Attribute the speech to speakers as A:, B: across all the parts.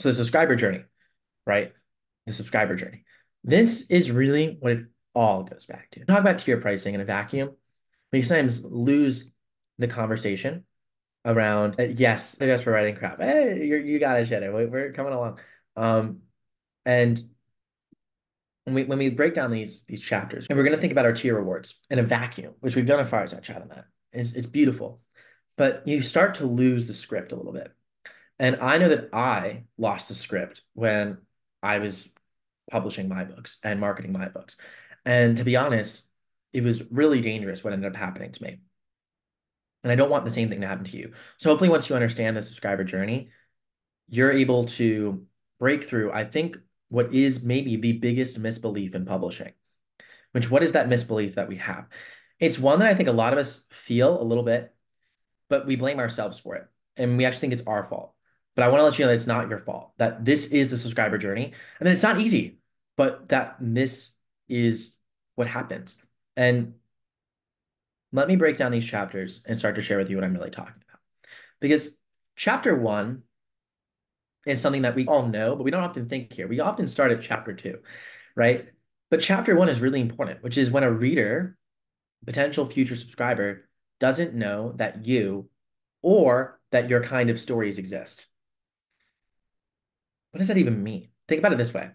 A: So the subscriber journey, right? The subscriber journey. This is really what it all goes back to. Talk about tier pricing in a vacuum. We sometimes lose the conversation around, yes, yes, we're writing crap. Hey, you got it, Shannon. We're coming along. Um, and when we break down these chapters, and we're going to think about our tier rewards in a vacuum, which we've done a fireside chat on that. It's beautiful, but you start to lose the script a little bit. And I know that I lost the script when I was publishing my books and marketing my books. And to be honest, it was really dangerous what ended up happening to me. And I don't want the same thing to happen to you. So hopefully, once you understand the subscriber journey, you're able to break through, I think, what is maybe the biggest misbelief in publishing, which what is that misbelief that we have? It's one that I think a lot of us feel a little bit, but we blame ourselves for it. And we actually think it's our fault. But I want to let you know that it's not your fault, that this is the subscriber journey, and that it's not easy, but that this is what happens. And let me break down these chapters and start to share with you what I'm really talking about. Because chapter one is something that we all know, but we don't often think here. We often start at chapter two, right? But chapter one is really important, which is when a reader, potential future subscriber, doesn't know that you or that your kind of stories exist. What does that even mean? Think about it this way.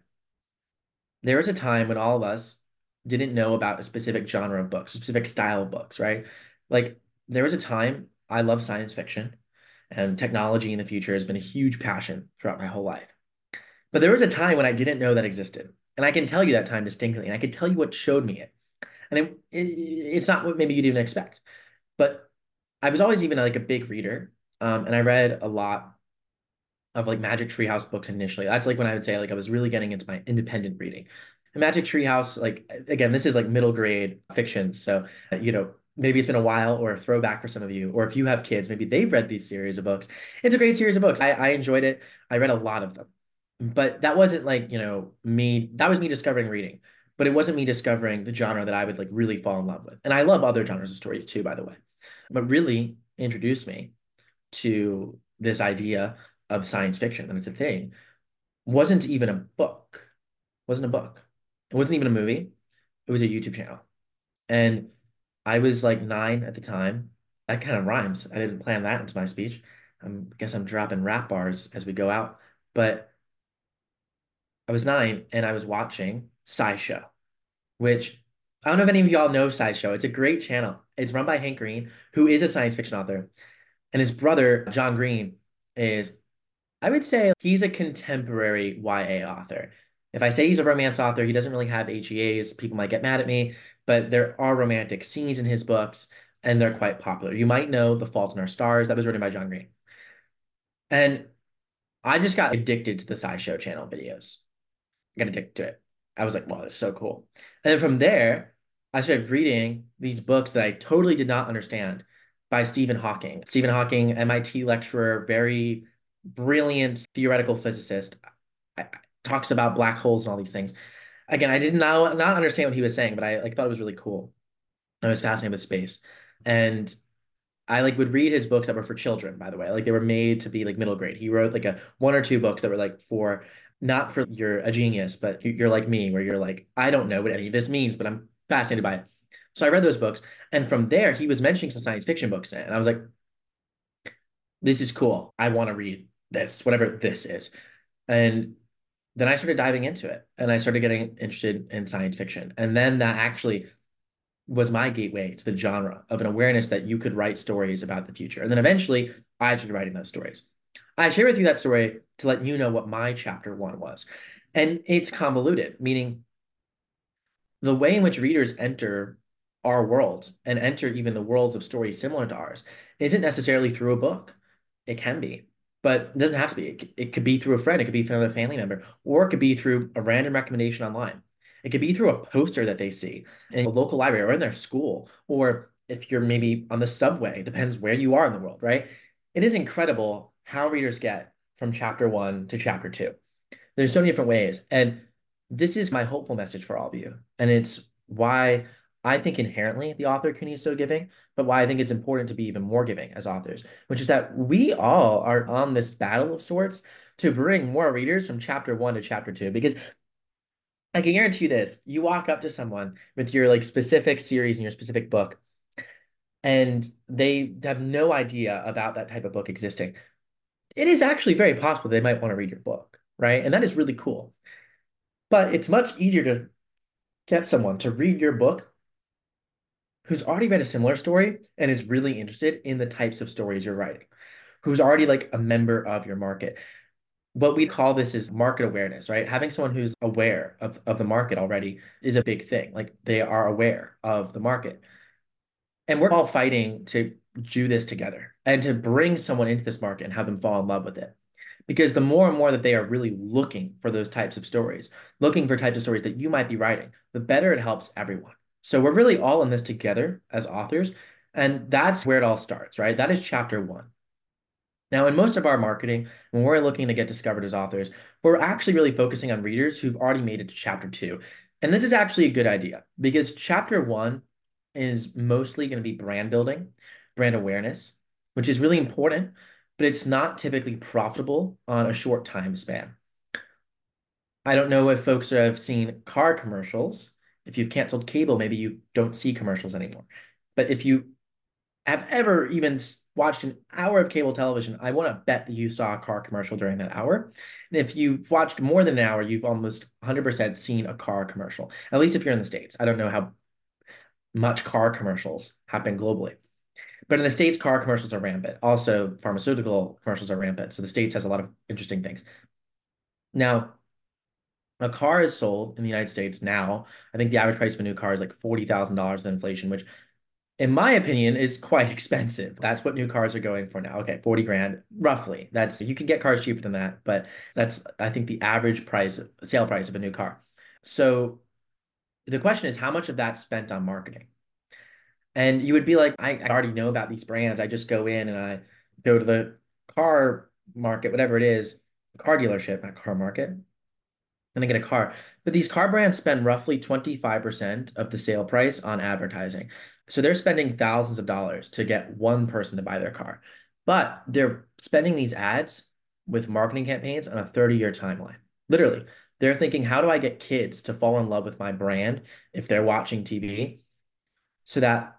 A: There was a time when all of us didn't know about a specific genre of books, a specific style of books, right? Like there was a time I love science fiction and technology in the future has been a huge passion throughout my whole life. But there was a time when I didn't know that existed. And I can tell you that time distinctly. And I can tell you what showed me it. And it's not what maybe you didn't expect. But I was always even like a big reader. And I read a lot of like Magic Treehouse books initially. That's like when I would say like I was really getting into my independent reading. And Magic Treehouse, like again, this is like middle grade fiction. So, maybe it's been a while or a throwback for some of you, or if you have kids, maybe they've read these series of books. It's a great series of books. I enjoyed it. I read a lot of them. But that wasn't like, me, that was me discovering reading. But it wasn't me discovering the genre that I would like really fall in love with. And I love other genres of stories too, by the way. But really introduced me to this idea of science fiction, that it's a thing, wasn't even a book. Wasn't a book. It wasn't even a movie. It was a YouTube channel. And I was like 9 at the time. That kind of rhymes. I didn't plan that into my speech. I guess I'm dropping rap bars as we go out. But I was 9 and I was watching SciShow, which I don't know if any of y'all know SciShow. It's a great channel. It's run by Hank Green, who is a science fiction author. And his brother, John Green, is, I would say, he's a contemporary YA author. If I say he's a romance author, he doesn't really have HEAs. People might get mad at me, but there are romantic scenes in his books, and they're quite popular. You might know The Fault in Our Stars. That was written by John Green. And I just got addicted to the SciShow channel videos. I got addicted to it. I was like, wow, that's so cool. And then from there, I started reading these books that I totally did not understand by Stephen Hawking. Stephen Hawking, MIT lecturer, very brilliant theoretical physicist, talks about black holes and all these things. Again, I did not understand what he was saying, but I like thought it was really cool. I was fascinated with space. And I like would read his books that were for children, by the way. Like they were made to be like middle grade. He wrote like a one or two books that were like for not for you're a genius, but you're like me, where you're like, I don't know what any of this means, but I'm fascinated by it. So I read those books. And from there, he was mentioning some science fiction books in it. And I was like, this is cool. I want to read this, whatever this is. And then I started diving into it and I started getting interested in science fiction. And then that actually was my gateway to the genre of an awareness that you could write stories about the future. And then eventually I started writing those stories. I share with you that story to let you know what my chapter one was. And it's convoluted, meaning the way in which readers enter our world and enter even the worlds of stories similar to ours isn't necessarily through a book. It can be, but it doesn't have to be. It could be through a friend, it could be through a family member, or it could be through a random recommendation online. It could be through a poster that they see in a local library or in their school, or if you're maybe on the subway, depends where you are in the world, right? It is incredible how readers get from chapter one to chapter two. There's so many different ways. And this is my hopeful message for all of you. And it's why I think inherently the author can be so giving, but why I think it's important to be even more giving as authors, which is that we all are on this battle of sorts to bring more readers from chapter one to chapter two. Because I can guarantee you this, you walk up to someone with your like specific series and your specific book, and they have no idea about that type of book existing. It is actually very possible they might want to read your book, right? And that is really cool. But it's much easier to get someone to read your book who's already read a similar story and is really interested in the types of stories you're writing, who's already like a member of your market. What we call this is market awareness, right? Having someone who's aware of the market already is a big thing. Like they are aware of the market. And we're all fighting to do this together and to bring someone into this market and have them fall in love with it. Because the more and more that they are really looking for those types of stories, looking for types of stories that you might be writing, the better it helps everyone. So we're really all in this together as authors. And that's where it all starts, right? That is chapter one. Now, in most of our marketing, when we're looking to get discovered as authors, we're actually really focusing on readers who've already made it to chapter two. And this is actually a good idea because chapter one is mostly going to be brand building, brand awareness, which is really important, but it's not typically profitable on a short time span. I don't know if folks have seen car commercials. If you've canceled cable, maybe you don't see commercials anymore. But if you have ever even watched an hour of cable television, I want to bet that you saw a car commercial during that hour. And if you've watched more than an hour, you've almost 100% seen a car commercial, at least if you're in the States. I don't know how much car commercials happen globally. But in the States, car commercials are rampant. Also, pharmaceutical commercials are rampant. So the States has a lot of interesting things. Now, a car is sold in the United States now. I think the average price of a new car is like $40,000 with inflation, which in my opinion, is quite expensive. That's what new cars are going for now. Okay, 40 grand, roughly. That's you can get cars cheaper than that, but that's I think the average price, sale price of a new car. So the question is how much of that's spent on marketing? And you would be like, I already know about these brands. I just go in and I go to the car market, whatever it is, car dealership, not car market, and I get a car. But these car brands spend roughly 25% of the sale price on advertising. So they're spending thousands of dollars to get one person to buy their car. But they're spending these ads with marketing campaigns on a 30-year timeline. Literally, they're thinking, how do I get kids to fall in love with my brand if they're watching TV so that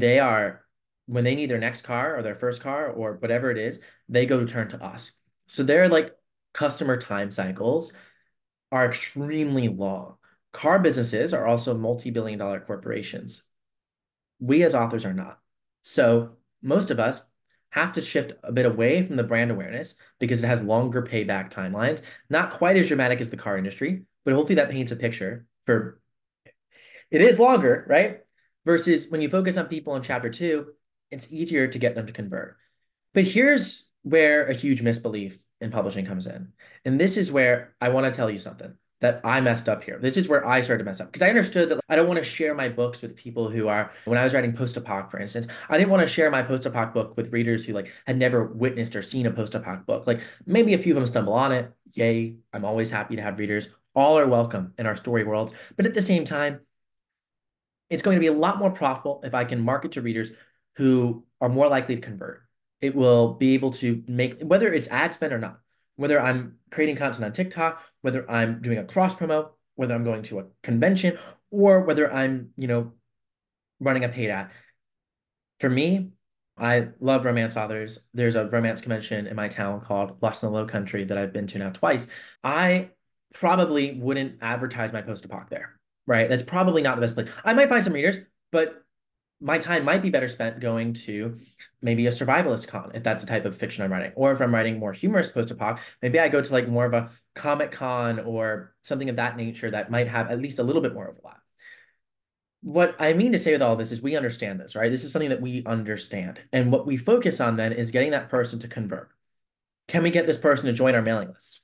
A: when they need their next car or their first car or whatever it is, they go to turn to us. So they're like customer time cycles are extremely long. Car businesses are also multi-billion dollar corporations. We as authors are not. So most of us have to shift a bit away from the brand awareness because it has longer payback timelines, not quite as dramatic as the car industry, but hopefully that paints a picture for it is longer, right? Versus when you focus on people in chapter two, it's easier to get them to convert. But here's where a huge misbelief in publishing comes in. And this is where I want to tell you something that I messed up here. This is where I started to mess up because I understood that I don't want to share my books with people who are, when I was writing post-apoc, for instance, I didn't want to share my post-apoc book with readers who like had never witnessed or seen a post-apoc book. Like maybe a few of them stumble on it. Yay. I'm always happy to have readers. All are welcome in our story worlds. But at the same time, it's going to be a lot more profitable if I can market to readers who are more likely to convert. It will be able to make, whether it's ad spend or not, whether I'm creating content on TikTok, whether I'm doing a cross promo, whether I'm going to a convention, or whether I'm, running a paid ad. For me, I love romance authors. There's a romance convention in my town called Lost in the Low Country that I've been to now twice. I probably wouldn't advertise my post-apoc there, right? That's probably not the best place. I might find some readers, but my time might be better spent going to maybe a survivalist con if that's the type of fiction I'm writing. Or if I'm writing more humorous post-apoc, maybe I go to like more of a comic con or something of that nature that might have at least a little bit more overlap. What I mean to say with all this is we understand this, right? This is something that we understand. And what we focus on then is getting that person to convert. Can we get this person to join our mailing list?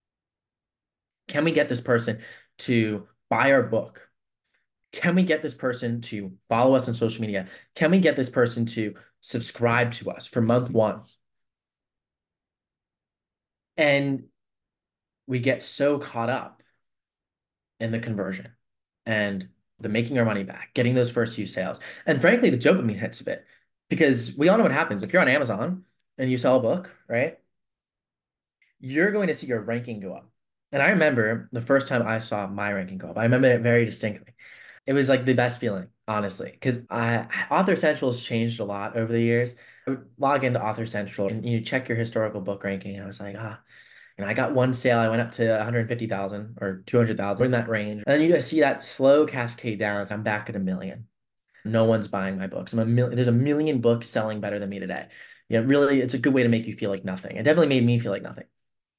A: Can we get this person to buy our book? Can we get this person to follow us on social media? Can we get this person to subscribe to us for month one? And we get so caught up in the conversion and the making our money back, getting those first few sales. And frankly, the dopamine hits of it because we all know what happens. If you're on Amazon and you sell a book, right? you're going to see your ranking go up. And I remember the first time I saw my ranking go up. I remember it very distinctly. It was like the best feeling, honestly, because I Author Central has changed a lot over the years. I would log into Author Central and you check your historical book ranking, and I was like, I got one sale. I went up to 150,000 or 200,000 in that range. And then you just see that slow cascade down. So I'm back at a million. No one's buying my books. There's a million books selling better than me today. Really, it's a good way to make you feel like nothing. It definitely made me feel like nothing.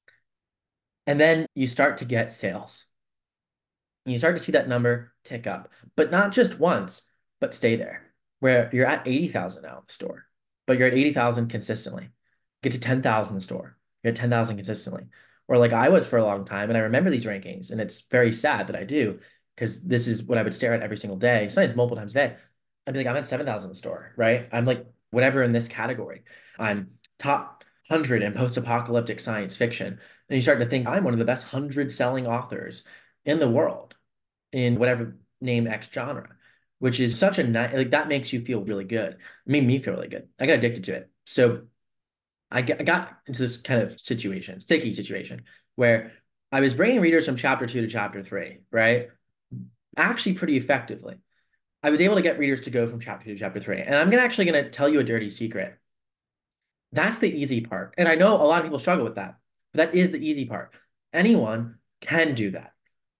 A: And then you start to get sales. And you start to see that number tick up, but not just once, but stay there. Where you're at 80,000 now in the store, but you're at 80,000 consistently. Get to 10,000 in the store. You're at 10,000 consistently. Or like I was for a long time, and I remember these rankings, and it's very sad that I do, because this is what I would stare at every single day, sometimes multiple times a day. I'd be like, I'm at 7,000 in the store, right? I'm like, whatever in this category. I'm top 100 in post-apocalyptic science fiction. And you start to think I'm one of the best 100 selling authors in the world in whatever name X genre, which is such a nice, like that makes you feel really good. It made me feel really good. I got addicted to it. So I got into this kind of situation, sticky situation, where I was bringing readers from chapter two to chapter three, right? Actually, pretty effectively. I was able to get readers to go from chapter two to chapter three. And I'm gonna tell you a dirty secret. That's the easy part. And I know a lot of people struggle with that, but that is the easy part. Anyone can do that.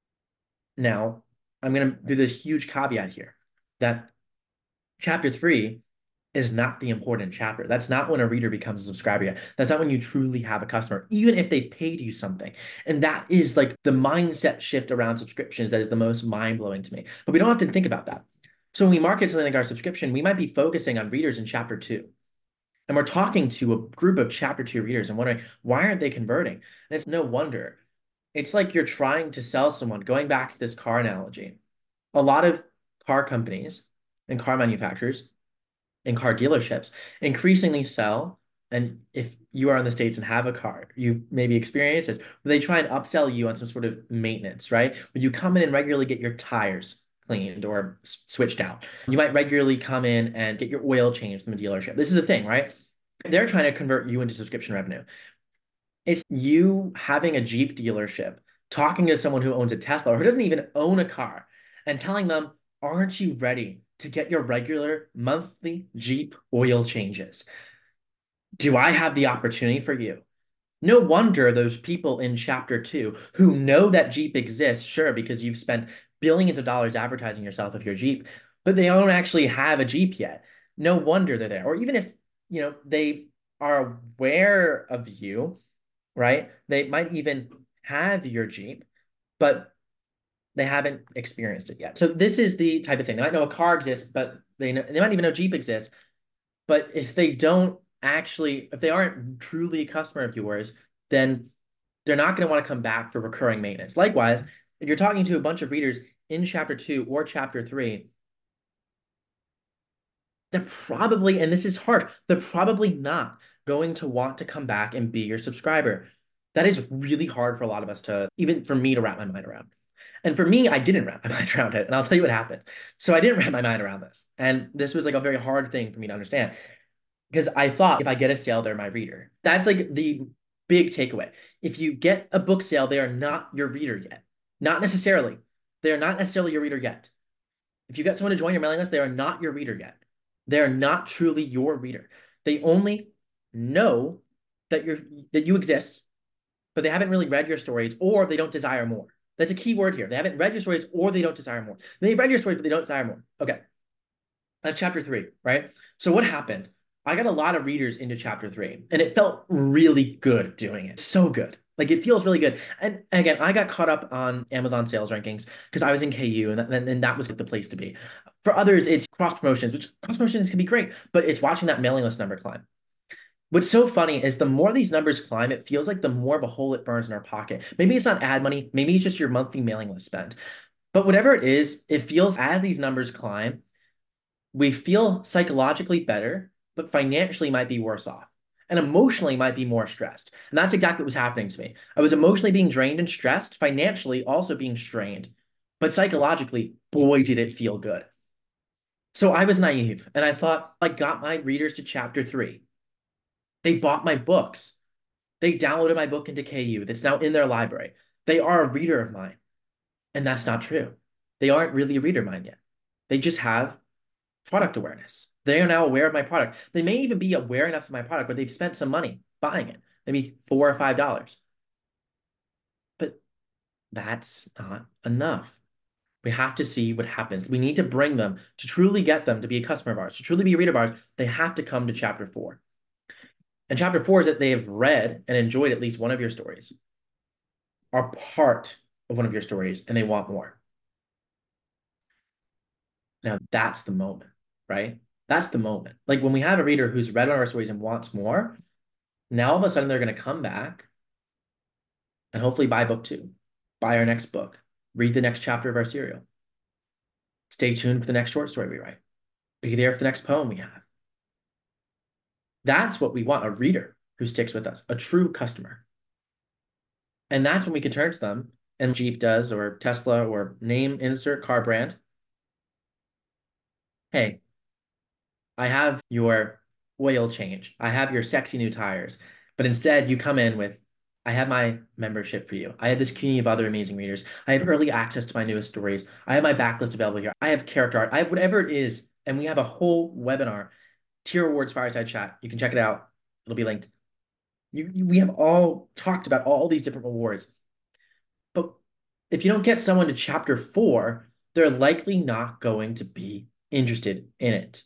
A: Now, I'm going to do this huge caveat here that chapter three is not the important chapter. That's not when a reader becomes a subscriber yet. That's not when you truly have a customer, even if they paid you something. And that is like the mindset shift around subscriptions that is the most mind-blowing to me. But we don't have to think about that. So when we market something like our subscription, we might be focusing on readers in chapter two. And we're talking to a group of chapter two readers and wondering, why aren't they converting? And it's no wonder. It's like you're trying to sell someone, going back to this car analogy. A lot of car companies and car manufacturers and car dealerships increasingly sell. And if you are in the States and have a car, you've maybe experienced this, where they try and upsell you on some sort of maintenance, right? When you come in and regularly get your tires cleaned or switched out. You might regularly come in and get your oil changed from the dealership. This is the thing, right? They're trying to convert you into subscription revenue. It's you having a Jeep dealership, talking to someone who owns a Tesla or who doesn't even own a car and telling them, aren't you ready to get your regular monthly Jeep oil changes? Do I have the opportunity for you? No wonder those people in chapter two who know that Jeep exists, sure, because you've spent billions of dollars advertising yourself with your Jeep, but they don't actually have a Jeep yet. No wonder they're there. Or even if, they are aware of you, right? They might even have your Jeep, but they haven't experienced it yet. So this is the type of thing. They might know a car exists, but they might even know Jeep exists. But if they aren't truly a customer of yours, then they're not going to want to come back for recurring maintenance. Likewise, if you're talking to a bunch of readers in chapter two or chapter three, they're probably, and this is hard, they're probably not going to want to come back and be your subscriber. That is really hard for a lot of us to, even for me to wrap my mind around. And for me, I didn't wrap my mind around it. And I'll tell you what happened. So I didn't wrap my mind around this. And this was like a very hard thing for me to understand because I thought if I get a sale, they're my reader. That's like the big takeaway. If you get a book sale, they are not your reader yet. Not necessarily. They are not necessarily your reader yet. If you get someone to join your mailing list, they are not your reader yet. They are not truly your reader. They only know that you exist, but they haven't really read your stories or they don't desire more. That's a key word here. They haven't read your stories or they don't desire more. They've read your stories, but they don't desire more. Okay. That's chapter three, right? So what happened? I got a lot of readers into chapter three, and it felt really good doing it. So good. Like it feels really good. And again, I got caught up on Amazon sales rankings because I was in KU and that was the place to be. For others, it's cross promotions, which cross promotions can be great, but it's watching that mailing list number climb. What's so funny is the more these numbers climb, it feels like the more of a hole it burns in our pocket. Maybe it's not ad money, maybe it's just your monthly mailing list spend. But whatever it is, it feels as these numbers climb, we feel psychologically better, but financially might be worse off. And emotionally might be more stressed. And that's exactly what was happening to me. I was emotionally being drained and stressed, financially also being strained. But psychologically, boy, did it feel good. So I was naive and I thought I got my readers to chapter three. They bought my books. They downloaded my book into KU that's now in their library. They are a reader of mine. And that's not true. They aren't really a reader of mine yet. They just have product awareness. They are now aware of my product. They may even be aware enough of my product, but they've spent some money buying it, maybe $4 or $5. But that's not enough. We have to see what happens. We need to bring them to truly get them to be a customer of ours, to truly be a reader of ours. They have to come to chapter 4. And chapter 4 is that they have read and enjoyed at least one of your stories, are part of one of your stories, and they want more. Now that's the moment, right? That's the moment. Like when we have a reader who's read one of our stories and wants more, now all of a sudden they're going to come back and hopefully buy book 2, buy our next book, read the next chapter of our serial. Stay tuned for the next short story we write. Be there for the next poem we have. That's what we want, a reader who sticks with us, a true customer. And that's when we can turn to them, and Jeep does, or Tesla, or name, insert car brand. Hey, I have your oil change. I have your sexy new tires. But instead, you come in with, I have my membership for you. I have this community of other amazing readers. I have early access to my newest stories. I have my backlist available here. I have character art. I have whatever it is. And we have a whole webinar, Tier Awards Fireside Chat. You can check it out. It'll be linked. We have all talked about all these different awards. But if you don't get someone to chapter 4, they're likely not going to be interested in it.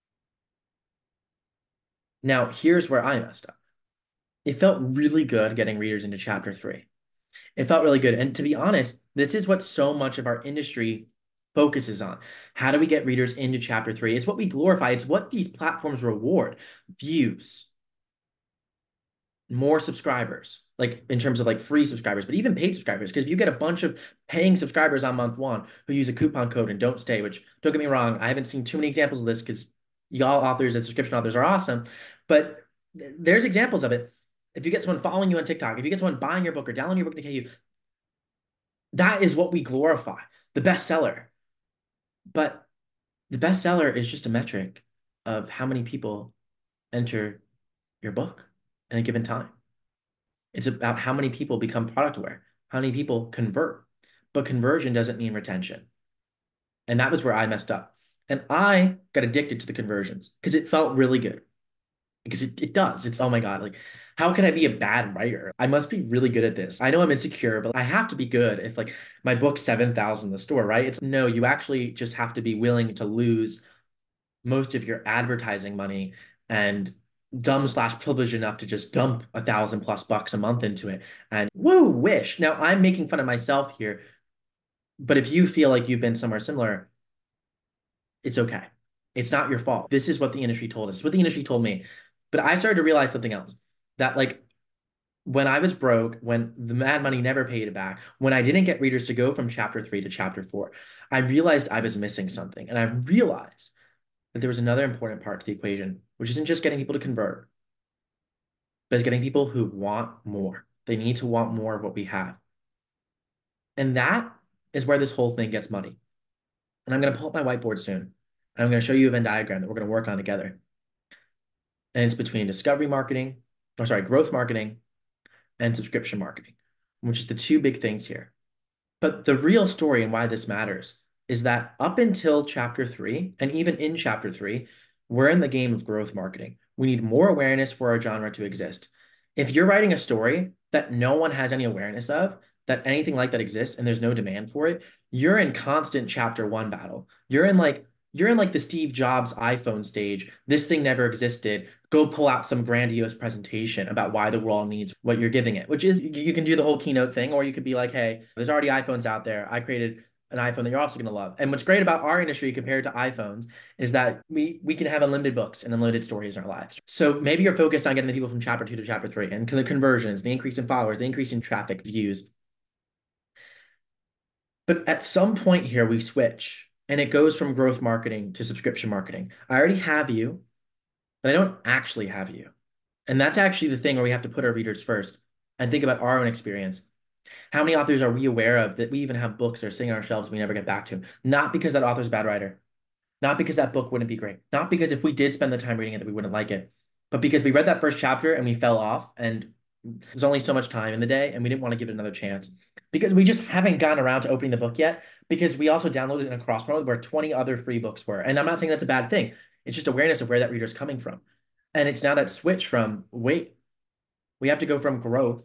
A: Now, here's where I messed up. It felt really good getting readers into chapter 3. It felt really good. And to be honest, this is what so much of our industry focuses on. How do we get readers into chapter 3? It's what we glorify. It's what these platforms reward. Views, more subscribers, like in terms of like free subscribers, but even paid subscribers. Because if you get a bunch of paying subscribers on month 1 who use a coupon code and don't stay, which don't get me wrong, I haven't seen too many examples of this because y'all authors and subscription authors are awesome, but there's examples of it. If you get someone following you on TikTok, if you get someone buying your book or downloading your book to KU, that is what we glorify, the bestseller. But the bestseller is just a metric of how many people enter your book in a given time. It's about how many people become product aware, how many people convert. But conversion doesn't mean retention. And that was where I messed up. And I got addicted to the conversions because it felt really good. Because it does. It's, oh my God, like, how can I be a bad writer? I must be really good at this. I know I'm insecure, but I have to be good if like my book's 7,000 in the store, right? It's no, you actually just have to be willing to lose most of your advertising money and dumb/privileged enough to just dump $1,000+ a month into it and woo, wish. Now I'm making fun of myself here, but if you feel like you've been somewhere similar, it's okay. It's not your fault. This is what the industry told us. It's what the industry told me. But I started to realize something else that like when I was broke, when the Mad Money never paid it back, when I didn't get readers to go from chapter 3 to chapter 4, I realized I was missing something. And I realized that there was another important part to the equation, which isn't just getting people to convert, but it's getting people who want more. They need to want more of what we have. And that is where this whole thing gets muddy. And I'm going to pull up my whiteboard soon. And I'm going to show you a Venn diagram that we're going to work on together. And it's between discovery marketing, or sorry, growth marketing and subscription marketing, which is the two big things here. But the real story and why this matters is that up until chapter 3, and even in chapter 3, we're in the game of growth marketing. We need more awareness for our genre to exist. If you're writing a story that no one has any awareness of, that anything like that exists and there's no demand for it, you're in constant chapter 1 battle. You're in like the Steve Jobs iPhone stage. This thing never existed. Go pull out some grandiose presentation about why the world needs what you're giving it, which is you can do the whole keynote thing, or you could be like, hey, there's already iPhones out there. I created an iPhone that you're also going to love. And what's great about our industry compared to iPhones is that we can have unlimited books and unlimited stories in our lives. So maybe you're focused on getting the people from chapter 2 to chapter 3 and the conversions, the increase in followers, the increase in traffic views. But at some point here, we switch and it goes from growth marketing to subscription marketing. I already have you, but I don't actually have you. And that's actually the thing where we have to put our readers first and think about our own experience. How many authors are we aware of that we even have books that are sitting on our shelves we never get back to? Not because that author's a bad writer, not because that book wouldn't be great, not because if we did spend the time reading it that we wouldn't like it, but because we read that first chapter and we fell off and There's only so much time in the day, and we didn't want to give it another chance because we just haven't gotten around to opening the book yet. Because we also downloaded in a cross promo where 20 other free books were. And I'm not saying that's a bad thing. It's just awareness of where that reader is coming from. And it's now that switch from, wait, we have to go from growth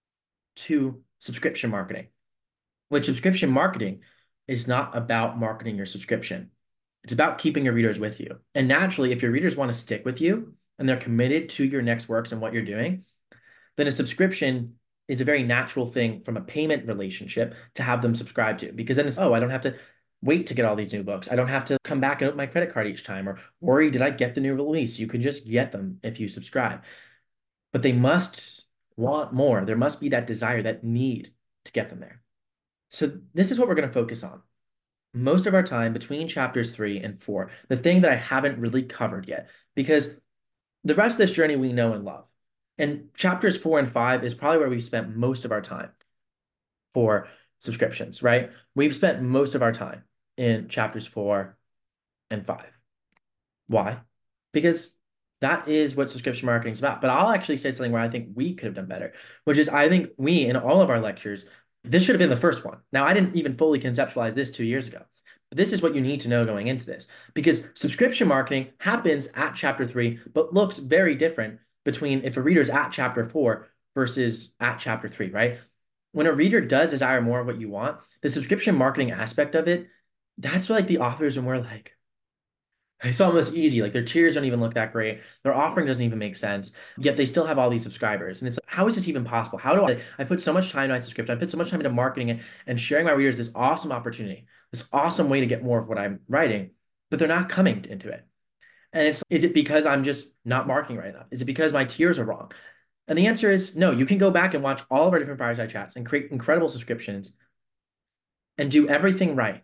A: to subscription marketing, which subscription marketing is not about marketing your subscription. It's about keeping your readers with you. And naturally, if your readers want to stick with you and they're committed to your next works and what you're doing, then a subscription is a very natural thing from a payment relationship to have them subscribe to, because then it's, oh, I don't have to wait to get all these new books. I don't have to come back and open my credit card each time or worry, did I get the new release? You can just get them if you subscribe. But they must want more. There must be that desire, that need to get them there. So this is what we're going to focus on. Most of our time between chapters 3 and 4, the thing that I haven't really covered yet, because the rest of this journey we know and love. And chapters 4 and 5 is probably where we spent most of our time for subscriptions, right? We've spent most of our time in chapters 4 and 5. Why? Because that is what subscription marketing is about. But I'll actually say something where I think we could have done better, which is I think we, in all of our lectures, this should have been the first one. Now, I didn't even fully conceptualize this 2 years ago. But this is what you need to know going into this, because subscription marketing happens at chapter 3, but looks very different between if a reader's at chapter 4 versus at chapter 3, right? When a reader does desire more of what you want, the subscription marketing aspect of it, that's what like the authors are more like, it's almost easy. Like their tiers don't even look that great. Their offering doesn't even make sense. Yet they still have all these subscribers. And it's how is this even possible? How do I put so much time into my subscription? I put so much time into marketing it and sharing my readers this awesome opportunity, this awesome way to get more of what I'm writing, but they're not coming into it. And it's, is it because I'm just not marketing right enough? Is it because my tiers are wrong? And the answer is no. You can go back and watch all of our different fireside chats and create incredible subscriptions and do everything right,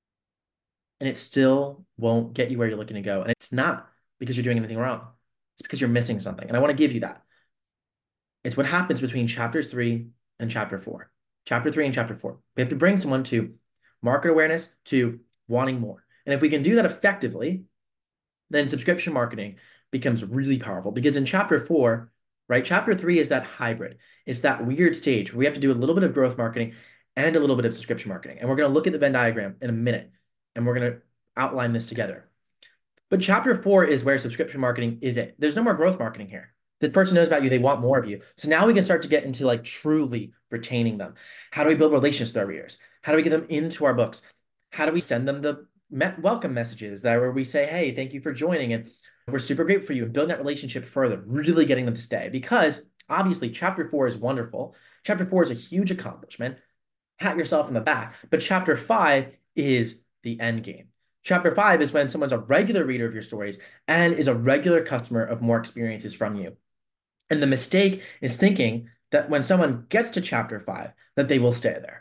A: and it still won't get you where you're looking to go. And it's not because you're doing anything wrong. It's because you're missing something. And I want to give you that. It's what happens between chapters 3 and chapter 4. Chapter 3 and chapter 4. We have to bring someone to market awareness to wanting more. And if we can do that effectively, then subscription marketing becomes really powerful, because in chapter 4, right, chapter 3 is that hybrid. It's that weird stage where we have to do a little bit of growth marketing and a little bit of subscription marketing. And we're going to look at the Venn diagram in a minute, and we're going to outline this together. But chapter 4 is where subscription marketing is it. There's no more growth marketing here. The person knows about you. They want more of you. So now we can start to get into like truly retaining them. How do we build relations with our readers? How do we get them into our books? How do we send them the welcome messages that where we say, hey, thank you for joining, and we're super grateful for you, and building that relationship further, really getting them to stay. Because obviously chapter 4 is wonderful. Chapter 4 is a huge accomplishment. Pat yourself in the back. But chapter 5 is the end game. Chapter 5 is when someone's a regular reader of your stories and is a regular customer of more experiences from you. And the mistake is thinking that when someone gets to chapter 5, that they will stay there.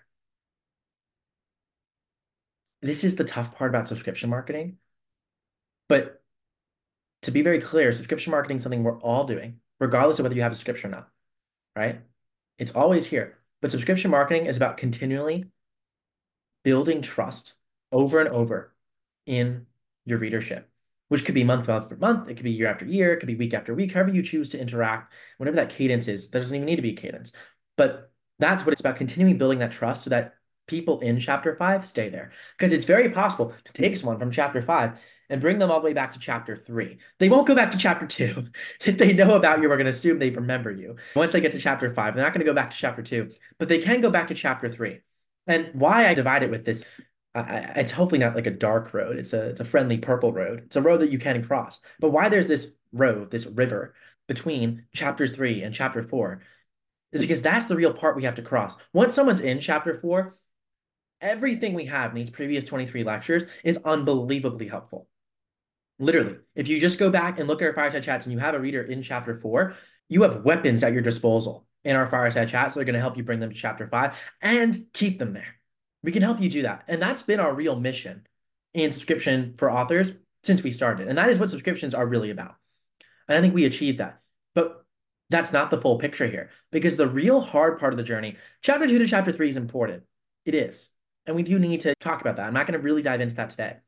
A: This is the tough part about subscription marketing. But to be very clear, subscription marketing is something we're all doing, regardless of whether you have a subscription or not, right? It's always here. But subscription marketing is about continually building trust over and over in your readership, which could be month after month, it could be year after year, it could be week after week, however you choose to interact, whatever that cadence is. There doesn't even need to be a cadence. But that's what it's about, continuing building that trust so that people in chapter 5 stay there. Because it's very possible to take someone from chapter 5 and bring them all the way back to chapter 3. They won't go back to chapter 2. If they know about you, we're going to assume they remember you. Once they get to chapter 5, they're not going to go back to chapter 2, but they can go back to chapter 3. And why I divide it with this, it's hopefully not like a dark road. It's a friendly purple road. It's a road that you can cross. But why there's this road, this river between chapters 3 and chapter 4 is because that's the real part we have to cross. Once someone's in chapter 4, everything we have in these previous 23 lectures is unbelievably helpful. Literally, if you just go back and look at our fireside chats and you have a reader in chapter 4, you have weapons at your disposal in our fireside chats that are going to help you bring them to chapter 5 and keep them there. We can help you do that. And that's been our real mission in subscription for authors since we started. And that is what subscriptions are really about. And I think we achieved that. But that's not the full picture here, because the real hard part of the journey, chapter 2 to chapter 3 is important. It is. And we do need to talk about that. I'm not going to really dive into that today.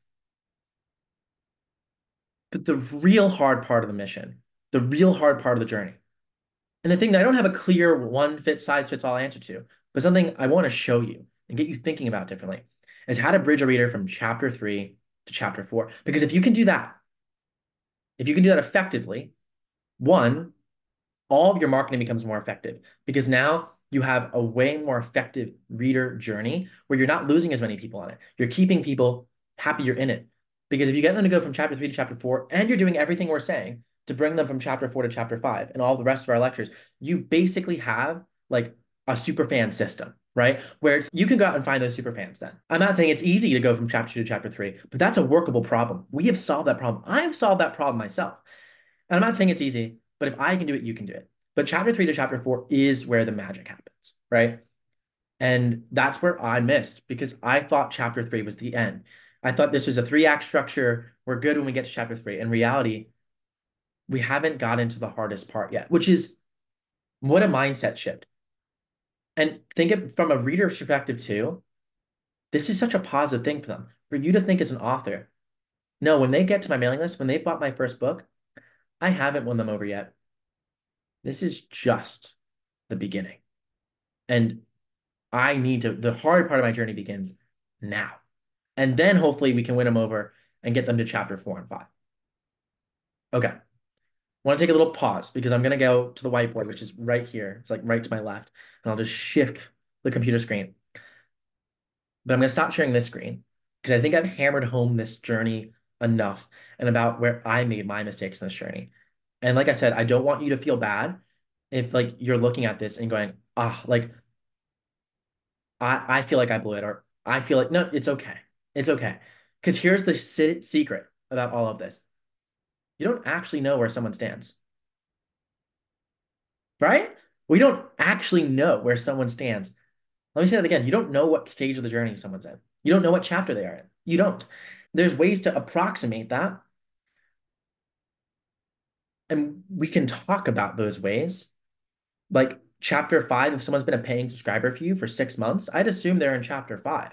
A: But the real hard part of the mission, the real hard part of the journey And the thing that I don't have a clear one fit size fits all answer to, but something I want to show you and get you thinking about differently is how to bridge a reader from chapter 3 to chapter 4. Because if you can do that, if you can do that effectively, one, all of your marketing becomes more effective because now you have a way more effective reader journey where you're not losing as many people on it. You're keeping people happy you're in it. Because if you get them to go from chapter 3 to chapter 4, and you're doing everything we're saying to bring them from chapter 4 to chapter 5 and all the rest of our lectures, you basically have like a super fan system, right? Where you can go out and find those super fans then. I'm not saying it's easy to go from chapter 2 to chapter 3, but that's a workable problem. We have solved that problem. I've solved that problem myself. And I'm not saying it's easy, but if I can do it, you can do it. But chapter 3 to chapter 4 is where the magic happens, right? And that's where I missed because I thought chapter 3 was the end. I thought this was a 3-act structure. We're good when we get to chapter 3. In reality, we haven't got into the hardest part yet, which is what a mindset shift. And think of from a reader perspective too, this is such a positive thing for them. For you to think as an author, no, when they get to my mailing list, when they bought my first book, I haven't won them over yet. This is just the beginning. And I need to, the hard part of my journey begins now. And then hopefully we can win them over and get them to chapter 4 and 5. Okay. I want to take a little pause because I'm going to go to the whiteboard, which is right here. It's like right to my left. And I'll just shift the computer screen. But I'm going to stop sharing this screen because I think I've hammered home this journey enough and about where I made my mistakes in this journey. And like I said, I don't want you to feel bad if like you're looking at this and going, like I feel like I blew it, or I feel like, no, it's okay. It's okay. Because here's the secret about all of this. You don't actually know where someone stands, right? We don't actually know where someone stands. Let me say that again. You don't know what stage of the journey someone's in. You don't know what chapter they are in. You don't. There's ways to approximate that. And we can talk about those ways. Like chapter 5, if someone's been a paying subscriber for you for 6 months, I'd assume they're in chapter 5.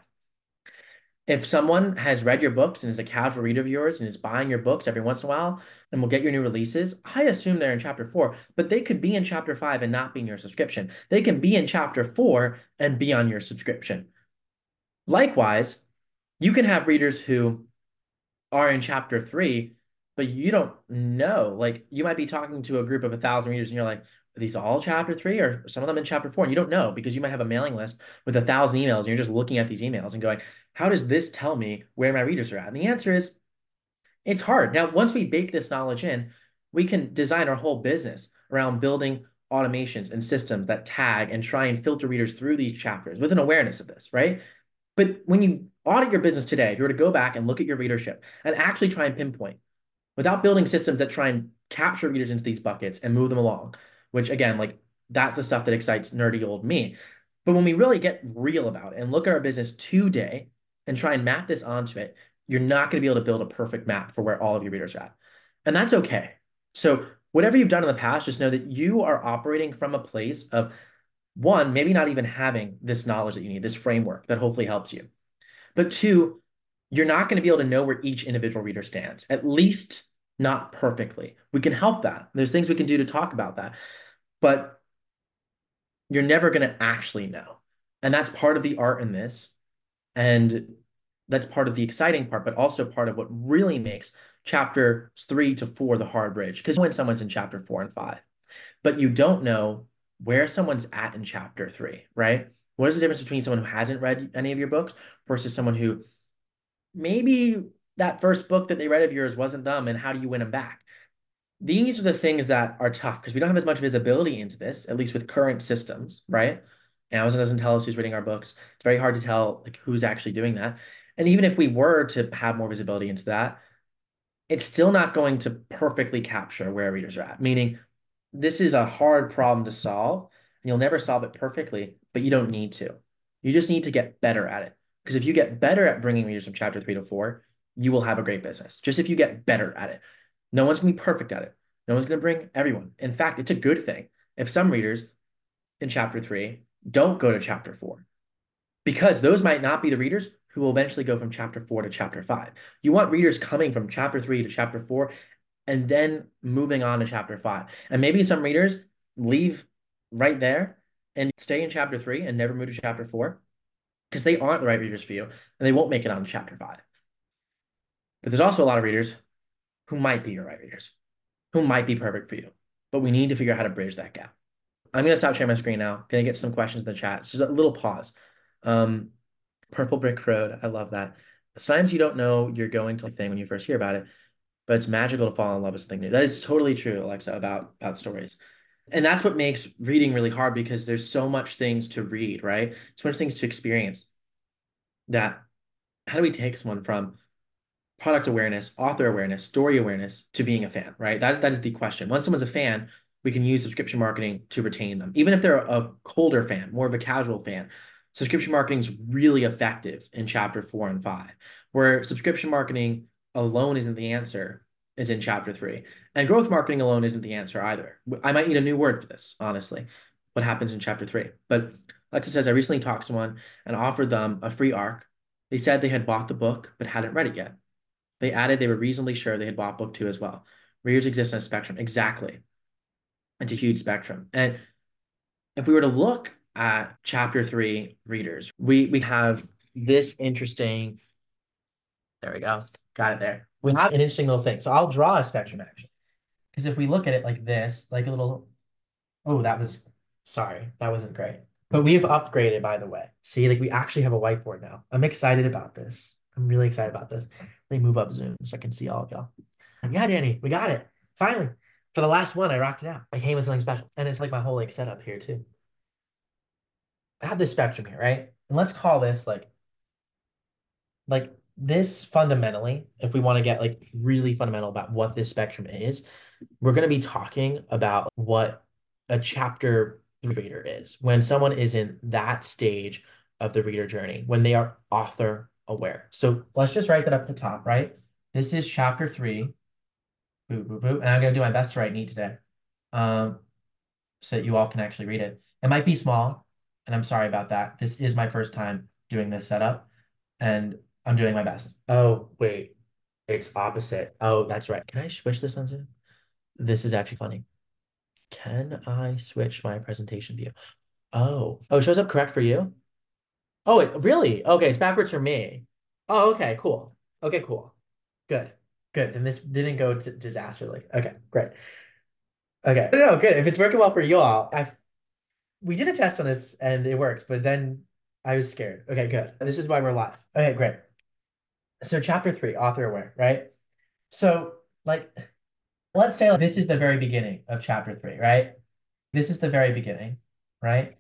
A: If someone has read your books and is a casual reader of yours and is buying your books every once in a while and will get your new releases, I assume they're in chapter 4, but they could be in chapter 5 and not be in your subscription. They can be in chapter 4 and be on your subscription. Likewise, you can have readers who are in chapter 3, but you don't know. Like you might be talking to a group of 1,000 readers and you're like, are these all chapter 3 or some of them in chapter 4? And you don't know because you might have a mailing list with 1,000 emails and you're just looking at these emails and going, how does this tell me where my readers are at? And the answer is it's hard. Now, once we bake this knowledge in, we can design our whole business around building automations and systems that tag and try and filter readers through these chapters with an awareness of this, right? But when you audit your business today, if you were to go back and look at your readership and actually try and pinpoint without building systems that try and capture readers into these buckets and move them along, which again, like that's the stuff that excites nerdy old me. But when we really get real about it and look at our business today and try and map this onto it, you're not going to be able to build a perfect map for where all of your readers are at. And that's okay. So whatever you've done in the past, just know that you are operating from a place of one, maybe not even having this knowledge that you need, this framework that hopefully helps you. But two, you're not going to be able to know where each individual reader stands, at least not perfectly. We can help that. There's things we can do to talk about that, but you're never going to actually know. And that's part of the art in this. And that's part of the exciting part, but also part of what really makes chapters 3 to 4 the hard bridge. Because when someone's in chapter 4 and 5, but you don't know where someone's at in chapter 3, right? What is the difference between someone who hasn't read any of your books versus someone who maybe that first book that they read of yours wasn't them, and how do you win them back? These are the things that are tough because we don't have as much visibility into this, at least with current systems, right? Amazon doesn't tell us who's reading our books. It's very hard to tell like who's actually doing that. And even if we were to have more visibility into that, it's still not going to perfectly capture where readers are at. Meaning, this is a hard problem to solve, and you'll never solve it perfectly, but you don't need to. You just need to get better at it. Because if you get better at bringing readers from chapter 3 to 4, you will have a great business. Just if you get better at it. No one's going to be perfect at it. No one's going to bring everyone. In fact, it's a good thing if some readers in chapter 3 don't go to chapter 4, because those might not be the readers who will eventually go from chapter 4 to chapter 5. You want readers coming from chapter 3 to chapter 4 and then moving on to chapter 5. And maybe some readers leave right there and stay in chapter 3 and never move to chapter 4 because they aren't the right readers for you and they won't make it on to chapter 5. But there's also a lot of readers who might be your right readers, who might be perfect for you. But we need to figure out how to bridge that gap. I'm going to stop sharing my screen now. Going to get some questions in the chat. Just a little pause. Um, Purple Brick Road. I love that. Sometimes you don't know you're going to a thing when you first hear about it, but it's magical to fall in love with something new. That is totally true, Alexa, about stories. And that's what makes reading really hard because there's so much things to read, right? So much things to experience that how do we take someone from product awareness, author awareness, story awareness to being a fan, right? That is the question. Once someone's a fan, we can use subscription marketing to retain them. Even if they're a colder fan, more of a casual fan, subscription marketing is really effective in chapter 4 and 5, where subscription marketing alone isn't the answer, is in chapter 3. And growth marketing alone isn't the answer either. I might need a new word for this, honestly, what happens in chapter 3. But Alexa says, I recently talked to someone and offered them a free arc. They said they had bought the book, but hadn't read it yet. They added they were reasonably sure they had bought book 2 as well. Readers exist in a spectrum. Exactly. It's a huge spectrum. And if we were to look at chapter 3 readers, we have this interesting, there we go. Got it there. We have an interesting little thing. So I'll draw a spectrum actually. Because if we look at it like this, like a little, oh, that was, sorry, that wasn't great. But we've upgraded, by the way. See, like we actually have a whiteboard now. I'm excited about this. I'm really excited about this. Let me move up Zoom so I can see all of y'all. Yeah, Danny, we got it. Finally. For the last one, I rocked it out. I came with something special. And it's like my whole like setup here too. I have this spectrum here, right? And let's call this like this fundamentally, if we want to get like really fundamental about what this spectrum is, we're going to be talking about what a chapter reader is when someone is in that stage of the reader journey, when they are author aware. So let's just write that up at the top, right? This is chapter 3. Boop, boop, boop. And I'm going to do my best to write neat today, um, so that you all can actually read it. It might be small, and I'm sorry about that. This is my first time doing this setup, and I'm doing my best. Oh, wait. It's opposite. Oh, that's right. Can I switch this on Zoom? This is actually funny. Can I switch my presentation view? Oh, it shows up correct for you? Oh, it really? Okay, it's backwards for me. Oh, okay, cool. Okay, cool. Good. Good. And this didn't go to disastrously. Okay, great. Okay. No, good. If it's working well for you all, we did a test on this and it worked, but then I was scared. Okay, good. This is why we're live. Okay, great. So chapter 3, author aware, right? So like let's say like, this is the very beginning of chapter 3, right? This is the very beginning, right?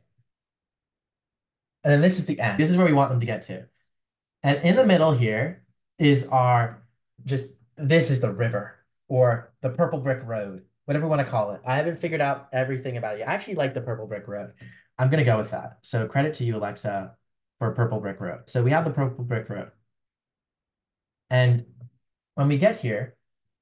A: And then this is the end. This is where we want them to get to. And in the middle here is our just this is the river or the purple brick road, whatever you want to call it. I haven't figured out everything about it. I actually like the purple brick road. I'm gonna go with that. So credit to you, Alexa, for purple brick road. So we have the purple brick road. And when we get here,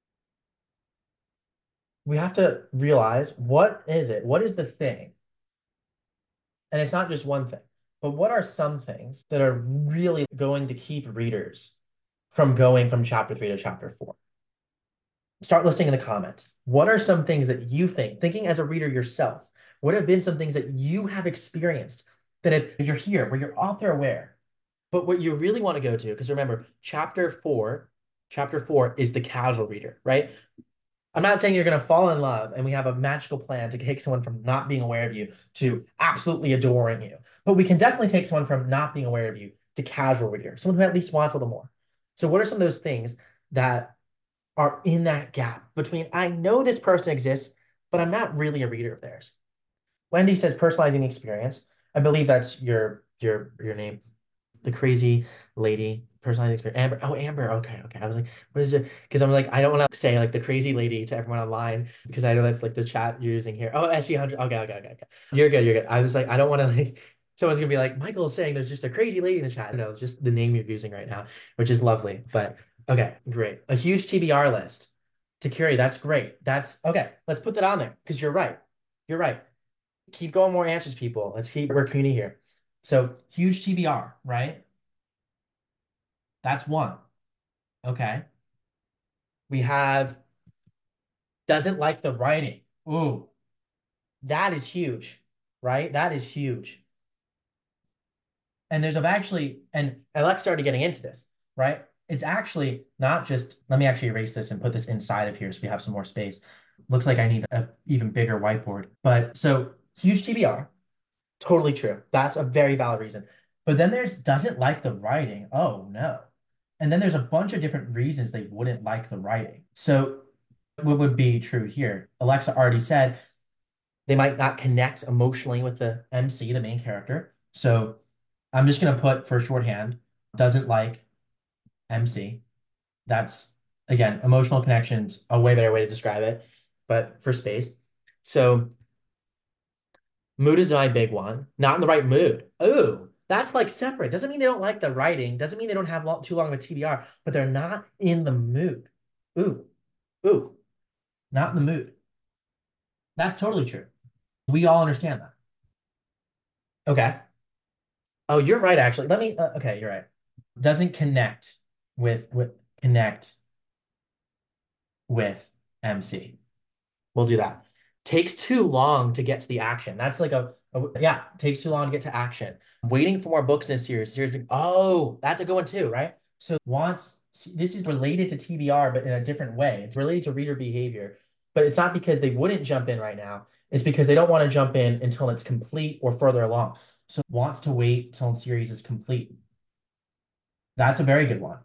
A: we have to realize what is it? What is the thing? And it's not just one thing, but what are some things that are really going to keep readers from going from chapter 3 to chapter 4? Start listing in the comments. What are some things that you think, thinking as a reader yourself, what have been some things that you have experienced that if you're here, where you're author aware, but what you really want to go to, because remember, chapter 4 is the casual reader, right? I'm not saying you're going to fall in love and we have a magical plan to take someone from not being aware of you to absolutely adoring you. But we can definitely take someone from not being aware of you to casual reader, someone who at least wants a little more. So what are some of those things that are in that gap between I know this person exists, but I'm not really a reader of theirs? Wendy says personalizing the experience. I believe that's your name, the crazy lady, personalized experience. Amber. Oh, Amber. Okay, okay. I was like, what is it? Because I'm like, I don't want to say like the crazy lady to everyone online because I know that's like the chat you're using here. Oh, SG100. Okay, okay, okay, okay. You're good. You're good. I was like, I don't want to like. Someone's gonna be like, Michael's saying there's just a crazy lady in the chat. No, it's just the name you're using right now, which is lovely. But okay, great. A huge TBR list to carry. That's great. That's okay. Let's put that on there because you're right. You're right. Keep going more answers, people. Let's keep our community here. So huge TBR, right? That's one. Okay. We have doesn't like the writing. Ooh, That is huge, right? That is huge. And there's actually, and Alex started getting into this, right? It's actually not just, let me actually erase this and put this inside of here so we have some more space. Looks like I need a even bigger whiteboard. But so huge TBR, totally true. That's a very valid reason. But then there's doesn't like the writing. Oh no. And then there's a bunch of different reasons they wouldn't like the writing. So what would be true here? Alexa already said they might not connect emotionally with the MC, the main character. So I'm just going to put for shorthand, doesn't like MC. That's, again, emotional connections, a way better way to describe it, but for space. So mood is my big one. Not in the right mood. Oh, that's like separate. Doesn't mean they don't like the writing. Doesn't mean they don't have too long of a TBR, but they're not in the mood. Ooh, ooh, not in the mood. That's totally true. We all understand that. Okay. Oh, you're right, actually. Let me, okay, you're right. Doesn't connect with connect with MC. We'll do that. Takes too long to get to the action. That's like yeah, takes too long to get to action. Waiting for more books in a series. Oh, that's a good one too, right? So wants this is related to TBR, but in a different way. It's related to reader behavior, but it's not because they wouldn't jump in right now. It's because they don't want to jump in until it's complete or further along. So wants to wait till the series is complete. That's a very good one.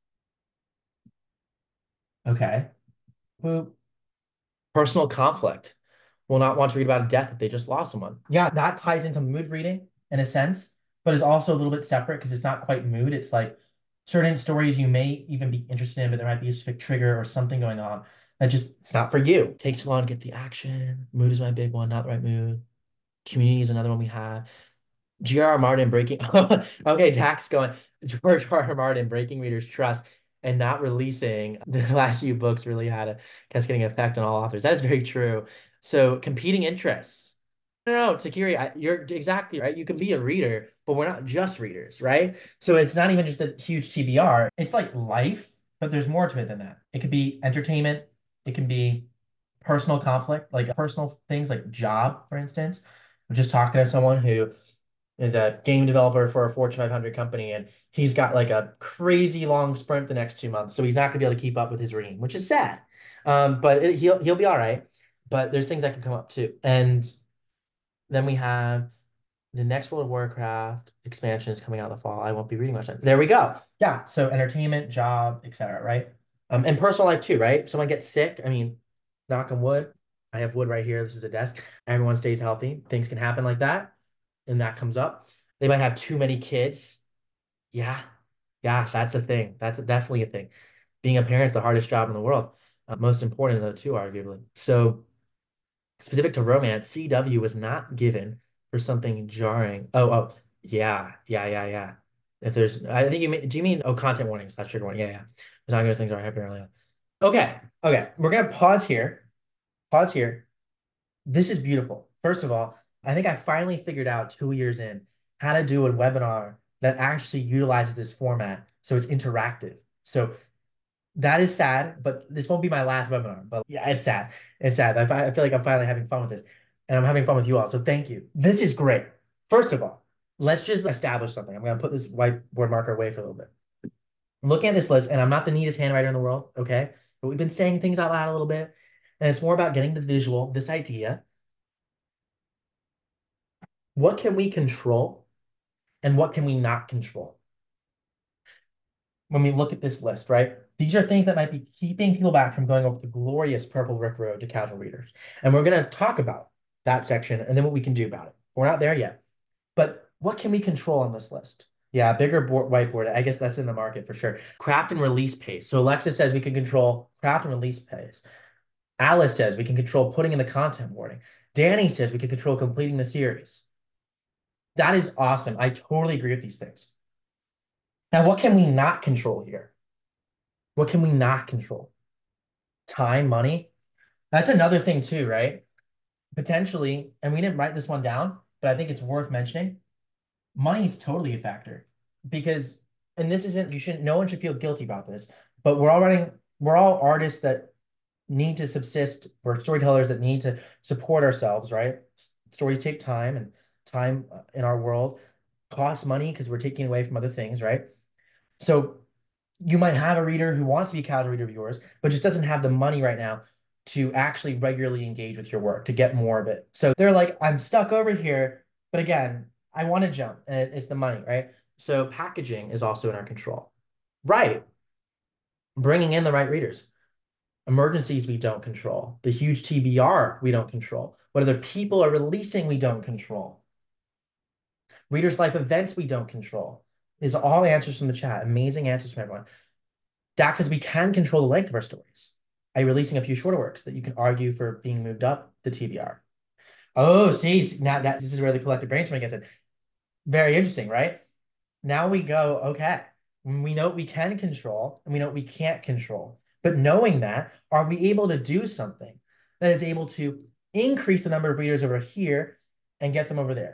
A: Okay. Boop. Personal conflict. Will not want to read about a death if they just lost someone. Yeah, that ties into mood reading in a sense, but is also a little bit separate because it's not quite mood. It's like certain stories you may even be interested in, but there might be a specific trigger or something going on that just it's not for you. Takes too long to get the action. Mood is my big one, not the right mood. Community is another one we have. G.R.R. Martin breaking. Okay, Dax going. George R.R. Martin breaking readers' trust and not releasing the last few books really had a cascading effect on all authors. That is very true. So competing interests. No, Takiri, you're exactly right. You can be a reader, but we're not just readers, right? So it's not even just a huge TBR. It's like life, but there's more to it than that. It could be entertainment. It can be personal conflict, like personal things like job, for instance. I'm just talking to someone who is a game developer for a Fortune 500 company, and he's got like a crazy long sprint the next 2 months, so he's not gonna be able to keep up with his reading, which is sad. But he'll be all right. But there's things that can come up too, and then we have the next World of Warcraft expansion is coming out in the fall. I won't be reading much time. There we go. Yeah, so entertainment, job, etc. Right? And personal life too, right? If someone gets sick, I mean, knock on wood. I have wood right here. This is a desk. Everyone stays healthy. Things can happen like that, and that comes up. They might have too many kids. Yeah, yeah, that's a thing. That's definitely a thing. Being a parent is the hardest job in the world. Most important though, too, arguably. So specific to romance, CW was not given for something jarring. Yeah. If there's, I think do you mean, oh, content warnings, that's trigger warning. Yeah. We're talking about things that are happening early on. Okay. We're gonna pause here. Pause here. This is beautiful. First of all, I think I finally figured out 2 years in how to do a webinar that actually utilizes this format so it's interactive. So that is sad, but this won't be my last webinar. But yeah, it's sad. It's sad. I feel like I'm finally having fun with this, and I'm having fun with you all. So thank you. This is great. First of all, let's just establish something. I'm going to put this whiteboard marker away for a little bit. I'm looking at this list, and I'm not the neatest handwriter in the world, okay? But we've been saying things out loud a little bit, and it's more about getting the visual, this idea. What can we control, and what can we not control? When we look at this list, right? These are things that might be keeping people back from going over the glorious Purple Brick Road to casual readers. And we're going to talk about that section and then what we can do about it. We're not there yet. But what can we control on this list? Yeah, bigger whiteboard. I guess that's in the market for sure. Craft and release pace. So Alexa says we can control craft and release pace. Alice says we can control putting in the content warning. Danny says we can control completing the series. That is awesome. I totally agree with these things. Now, what can we not control here? What can we not control? Time, money. That's another thing too, right? Potentially, and we didn't write this one down, but I think it's worth mentioning. Money is totally a factor because, and this isn't, you shouldn't, no one should feel guilty about this, but we're all artists that need to subsist. We're storytellers that need to support ourselves, right? Stories take time, and time in our world costs money because we're taking away from other things, right? So you might have a reader who wants to be a casual reader of yours, but just doesn't have the money right now to actually regularly engage with your work to get more of it. So they're like, I'm stuck over here, but again, I want to jump, and it's the money, right? So packaging is also in our control. Right. Bringing in the right readers. Emergencies we don't control. The huge TBR we don't control. What other people are releasing we don't control. Readers' life events we don't control. These are all answers from the chat. Amazing answers from everyone. Dax says we can control the length of our stories by releasing a few shorter works that you can argue for being moved up the TBR. Oh, see, now this is where the collective brainstorming gets in. Very interesting, right? Now we go, okay, we know what we can control and we know what we can't control. But knowing that, are we able to do something that is able to increase the number of readers over here and get them over there?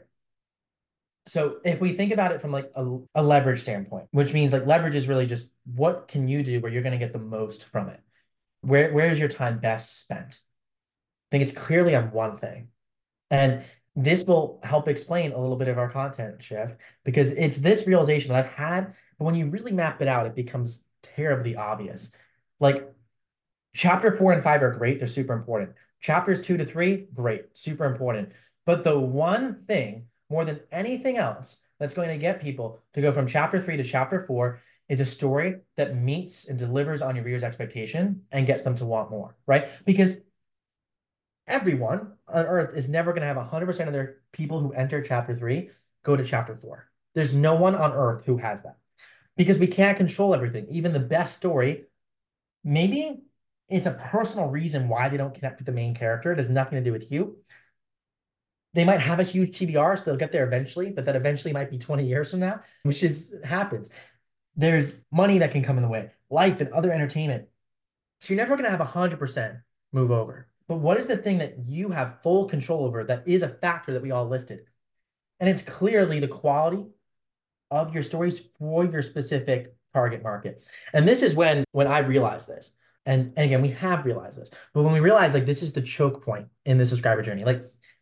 A: So if we think about it from like a leverage standpoint, which means like leverage is really just what can you do where you're going to get the most from it? Where is your time best spent? I think it's clearly on one thing. And this will help explain a little bit of our content shift because it's this realization that I've had, but when you really map it out, it becomes terribly obvious. Like chapter 4 and 5 are great, they're super important. Chapters 2 to 3, great, super important. But the one thing more than anything else that's going to get people to go from chapter 3 to chapter 4 is a story that meets and delivers on your reader's expectation and gets them to want more, right? Because everyone on earth is never going to have 100% of their people who enter chapter 3 go to chapter 4. There's no one on earth who has that because we can't control everything. Even the best story, maybe it's a personal reason why they don't connect with the main character. It has nothing to do with you. They might have a huge TBR, so they'll get there eventually, but that eventually might be 20 years from now, which is happens. There's money that can come in the way, life and other entertainment. So you're never going to have 100% move over. But what is the thing that you have full control over that is a factor that we all listed? And it's clearly the quality of your stories for your specific target market. And this is when I realized this. And again, we have realized this. But when we realize like this is the choke point in the subscriber journey, like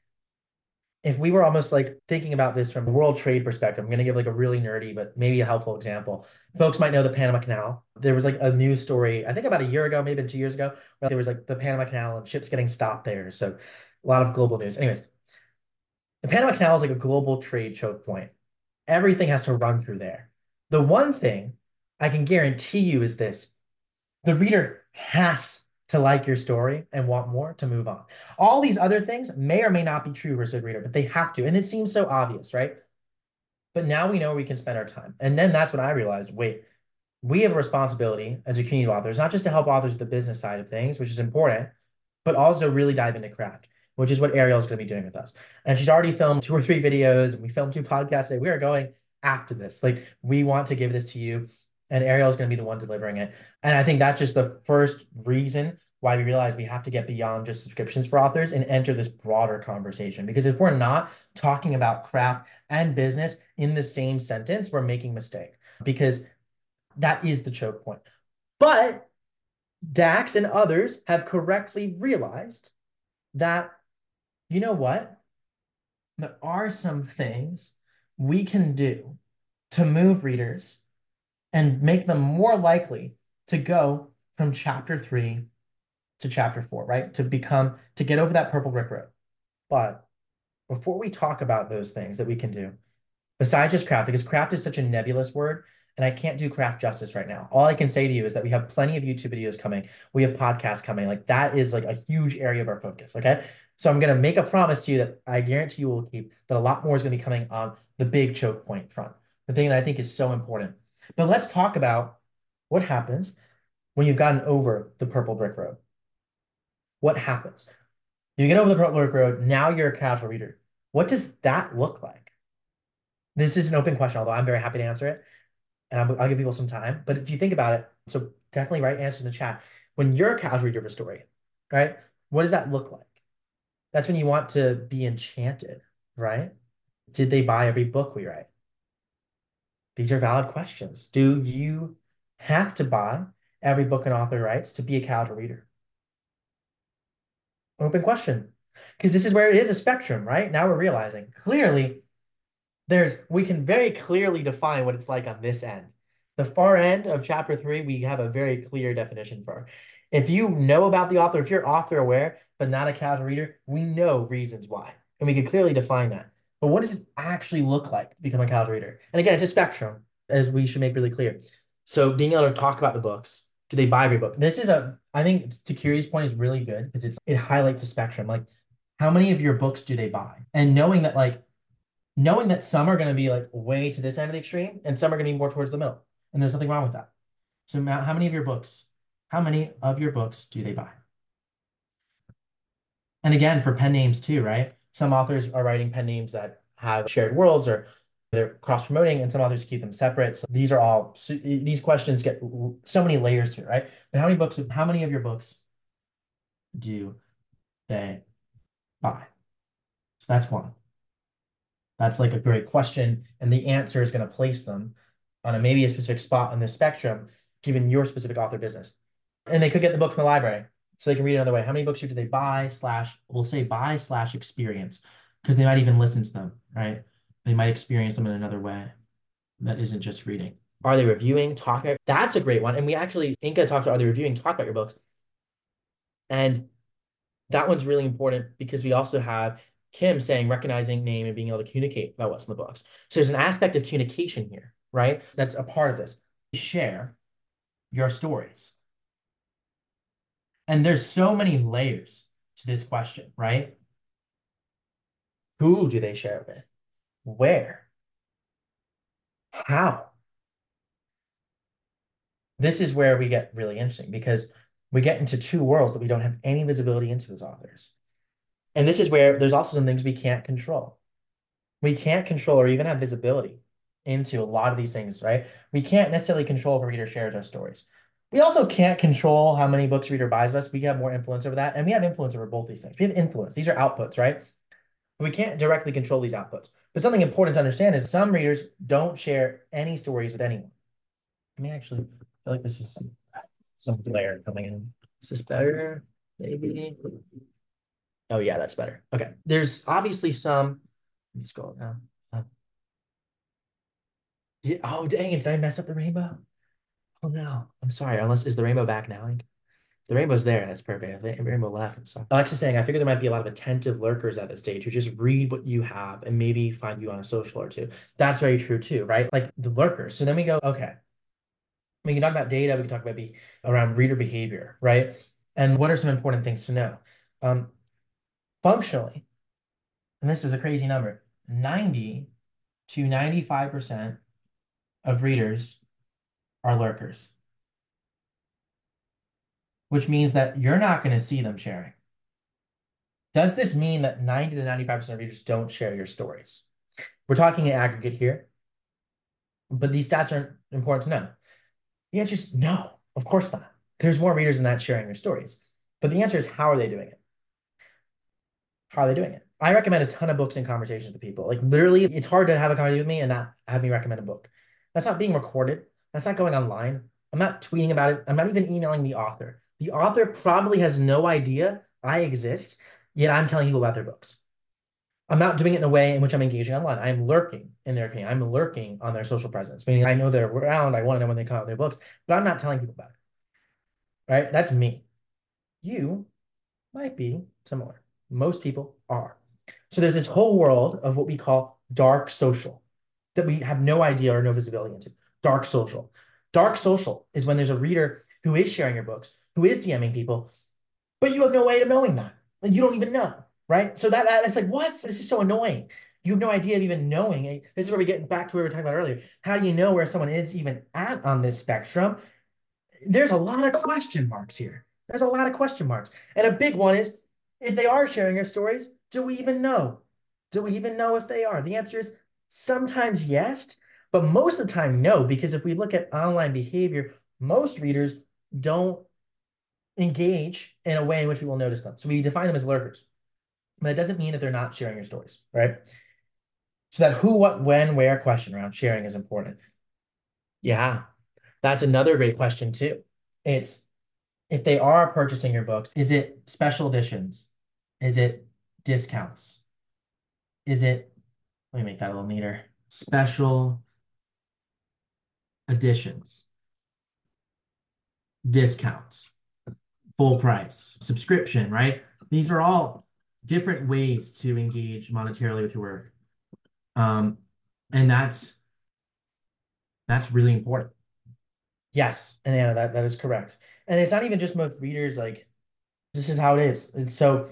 A: if we were almost like thinking about this from a world trade perspective, I'm going to give like a really nerdy, but maybe a helpful example. Folks might know the Panama Canal. There was like a news story, I think about a year ago, maybe 2 years ago, where there was like the Panama Canal and ships getting stopped there. So a lot of global news. Anyways, the Panama Canal is like a global trade choke point. Everything has to run through there. The one thing I can guarantee you is this: the reader has to like your story and want more to move on. All these other things may or may not be true for a reader, but they have to. And it seems so obvious, right? But now we know where we can spend our time. And then that's when I realized, wait, we have a responsibility as a community of authors, not just to help authors with the business side of things, which is important, but also really dive into craft, which is what Ariel's going to be doing with us. And she's already filmed 2 or 3 videos, and we filmed 2 podcasts today. We are going after this. Like, we want to give this to you, and Ariel's going to be the one delivering it. And I think that's just the first reason why we realize we have to get beyond just subscriptions for authors and enter this broader conversation. Because if we're not talking about craft and business in the same sentence, we're making a mistake because that is the choke point. But Dax and others have correctly realized that, you know what? There are some things we can do to move readers and make them more likely to go from chapter 3 to chapter 4, right? To get over that purple brick road. But before we talk about those things that we can do, besides just craft, because craft is such a nebulous word, and I can't do craft justice right now. All I can say to you is that we have plenty of YouTube videos coming. We have podcasts coming. Like that is like a huge area of our focus. Okay. So I'm going to make a promise to you that I guarantee you will keep that a lot more is going to be coming on the big choke point front. The thing that I think is so important. But let's talk about what happens when you've gotten over the purple brick road. What happens? You get over the purple brick road. Now you're a casual reader. What does that look like? This is an open question, although I'm very happy to answer it. And I'll give people some time. But if you think about it, so definitely write answers in the chat. When you're a casual reader of a story, right? What does that look like? That's when you want to be enchanted, right? Did they buy every book we write? These are valid questions. Do you have to buy every book an author writes to be a casual reader? Open question. Because this is where it is a spectrum, right? Now we're realizing clearly we can very clearly define what it's like on this end. The far end of chapter 3, we have a very clear definition for. If you know about the author, if you're author aware, but not a casual reader, we know reasons why. And we can clearly define that. But what does it actually look like to become a casual reader? And again, it's a spectrum, as we should make really clear. So being able to talk about the books, do they buy every book? I think to Curie's point is really good because it highlights the spectrum. Like, how many of your books do they buy? And knowing that some are going to be like way to this end of the extreme and some are going to be more towards the middle. And there's nothing wrong with that. So how many of your books do they buy? And again, for pen names too, right? Some authors are writing pen names that have shared worlds or they're cross promoting, and some authors keep them separate. So these questions get so many layers to it, right? But how many of your books do they buy? So that's one. That's like a great question. And the answer is going to place them on maybe a specific spot on the spectrum, given your specific author business. And they could get the book from the library, so they can read it another way. How many books do they buy slash, we'll say buy slash experience, because they might even listen to them, right? They might experience them in another way that isn't just reading. Are they reviewing, talking? That's a great one. And we actually, Inca talked about, are they reviewing, talk about your books. And that one's really important because we also have Kim saying recognizing name and being able to communicate about what's in the books. So there's an aspect of communication here, right? That's a part of this. Share your stories. And there's so many layers to this question, right? Who do they share it with? Where? How? This is where we get really interesting because we get into two worlds that we don't have any visibility into as authors. And this is where there's also some things we can't control. We can't control or even have visibility into a lot of these things, right? We can't necessarily control if a reader shares our stories. We also can't control how many books a reader buys of us. We have more influence over that. And we have influence over both these things. We have influence. These are outputs, right? We can't directly control these outputs. But something important to understand is some readers don't share any stories with anyone. Let me actually feel like this is some glare coming in. Is this better? Maybe. Oh, yeah, that's better. Okay. There's obviously some. Let me scroll down. Yeah, oh, dang it. Did I mess up the rainbow? Oh, no. I'm sorry. Unless, is the rainbow back now? Like, the rainbow's there. That's perfect. The rainbow left. I'm sorry. Alexa's saying, I figure there might be a lot of attentive lurkers at this stage who just read what you have and maybe find you on a social or two. That's very true too, right? Like the lurkers. So then we go, okay, we can talk about data. We can talk about around reader behavior, right? And what are some important things to know? Functionally, and this is a crazy number, 90 to 95% of readers are lurkers, which means that you're not going to see them sharing. Does this mean that 90 to 95% of readers don't share your stories? We're talking in aggregate here, but these stats aren't important to know. The answer is no, of course not. There's more readers than that sharing their stories. But the answer is, how are they doing it? How are they doing it? I recommend a ton of books and conversations with people. Like literally, it's hard to have a conversation with me and not have me recommend a book. That's not being recorded. That's not going online. I'm not tweeting about it. I'm not even emailing the author. The author probably has no idea I exist, yet I'm telling people about their books. I'm not doing it in a way in which I'm engaging online. I'm lurking in their community. I'm lurking on their social presence, meaning I know they're around. I want to know when they come out with their books, but I'm not telling people about it. Right? That's me. You might be similar. Most people are. So there's this whole world of what we call dark social that we have no idea or no visibility into. Dark social. Dark social is when there's a reader who is sharing your books, who is DMing people, but you have no way of knowing that. Like you don't even know, right? So that's like, what? This is so annoying. You have no idea of even knowing. This is where we get back to what we were talking about earlier. How do you know where someone is even at on this spectrum? There's a lot of question marks here. There's a lot of question marks. And a big one is, if they are sharing your stories, do we even know? Do we even know if they are? The answer is sometimes yes, but most of the time no, because if we look at online behavior, most readers don't engage in a way in which we will notice them. So we define them as lurkers, but it doesn't mean that they're not sharing your stories, right? So that who, what, when, where question around sharing is important. Yeah, that's another great question too. It's if they are purchasing your books, is it special editions? Is it discounts? Is it, let me make that a little neater, special editions, discounts, full price, subscription, right? These are all different ways to engage monetarily with your work. Um, and that's really important. Yes, and Anna, that is correct. And it's not even just most readers, like this is how it is. And so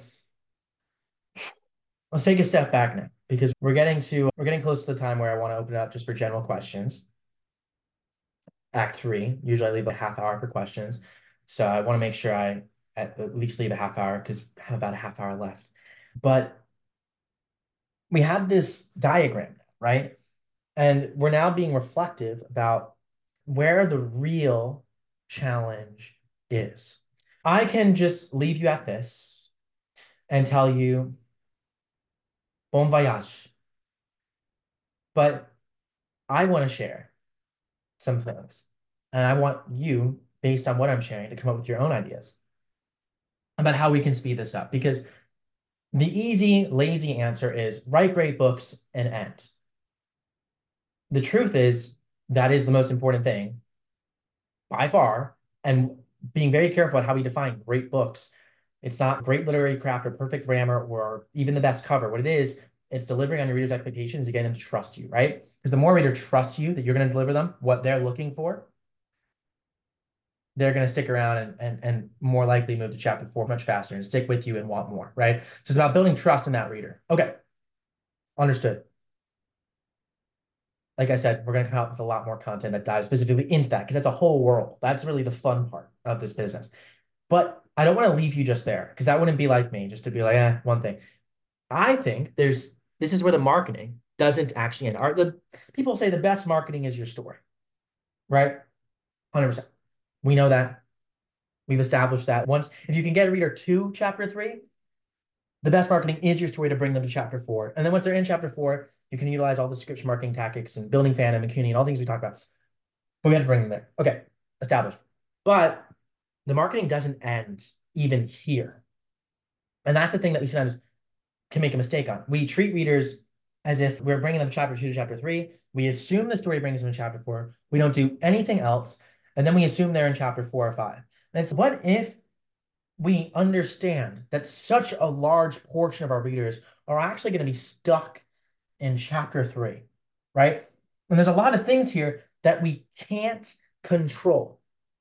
A: let's take a step back now because we're getting close to the time where I want to open it up just for general questions. Act three, usually I leave a half hour for questions. So I want to make sure I at least leave a half hour because I have about a half hour left. But we have this diagram, right? And we're now being reflective about where the real challenge is. I can just leave you at this and tell you, bon voyage. But I want to share some things. And I want you, based on what I'm sharing, to come up with your own ideas about how we can speed this up. Because the easy, lazy answer is write great books and end. The truth is, that is the most important thing by far. And being very careful about how we define great books. It's not great literary craft or perfect grammar or even the best cover. What it is, it's delivering on your reader's expectations to get them to trust you, right? Because the more reader trusts you that you're going to deliver them what they're looking for, they're going to stick around and more likely move to chapter four much faster and stick with you and want more, right? So it's about building trust in that reader. Okay, understood. Like I said, we're going to come out with a lot more content that dives specifically into that because that's a whole world. That's really the fun part of this business. But I don't want to leave you just there because that wouldn't be like me just to be like, one thing. I think this is where the marketing doesn't actually end. People say the best marketing is your story, right? 100%. We know that. We've established that once. If you can get a reader to chapter three, the best marketing is your story to bring them to chapter four. And then once they're in chapter four, you can utilize all the subscription marketing tactics and building fandom and community and all things we talked about. But we have to bring them there. Okay, established. But the marketing doesn't end even here. And that's the thing that we sometimes can make a mistake on. We treat readers as if we're bringing them chapter two to chapter three. We assume the story brings them to chapter four. We don't do anything else. And then we assume they're in chapter four or five. And it's what if we understand that such a large portion of our readers are actually going to be stuck in chapter three, right? And there's a lot of things here that we can't control.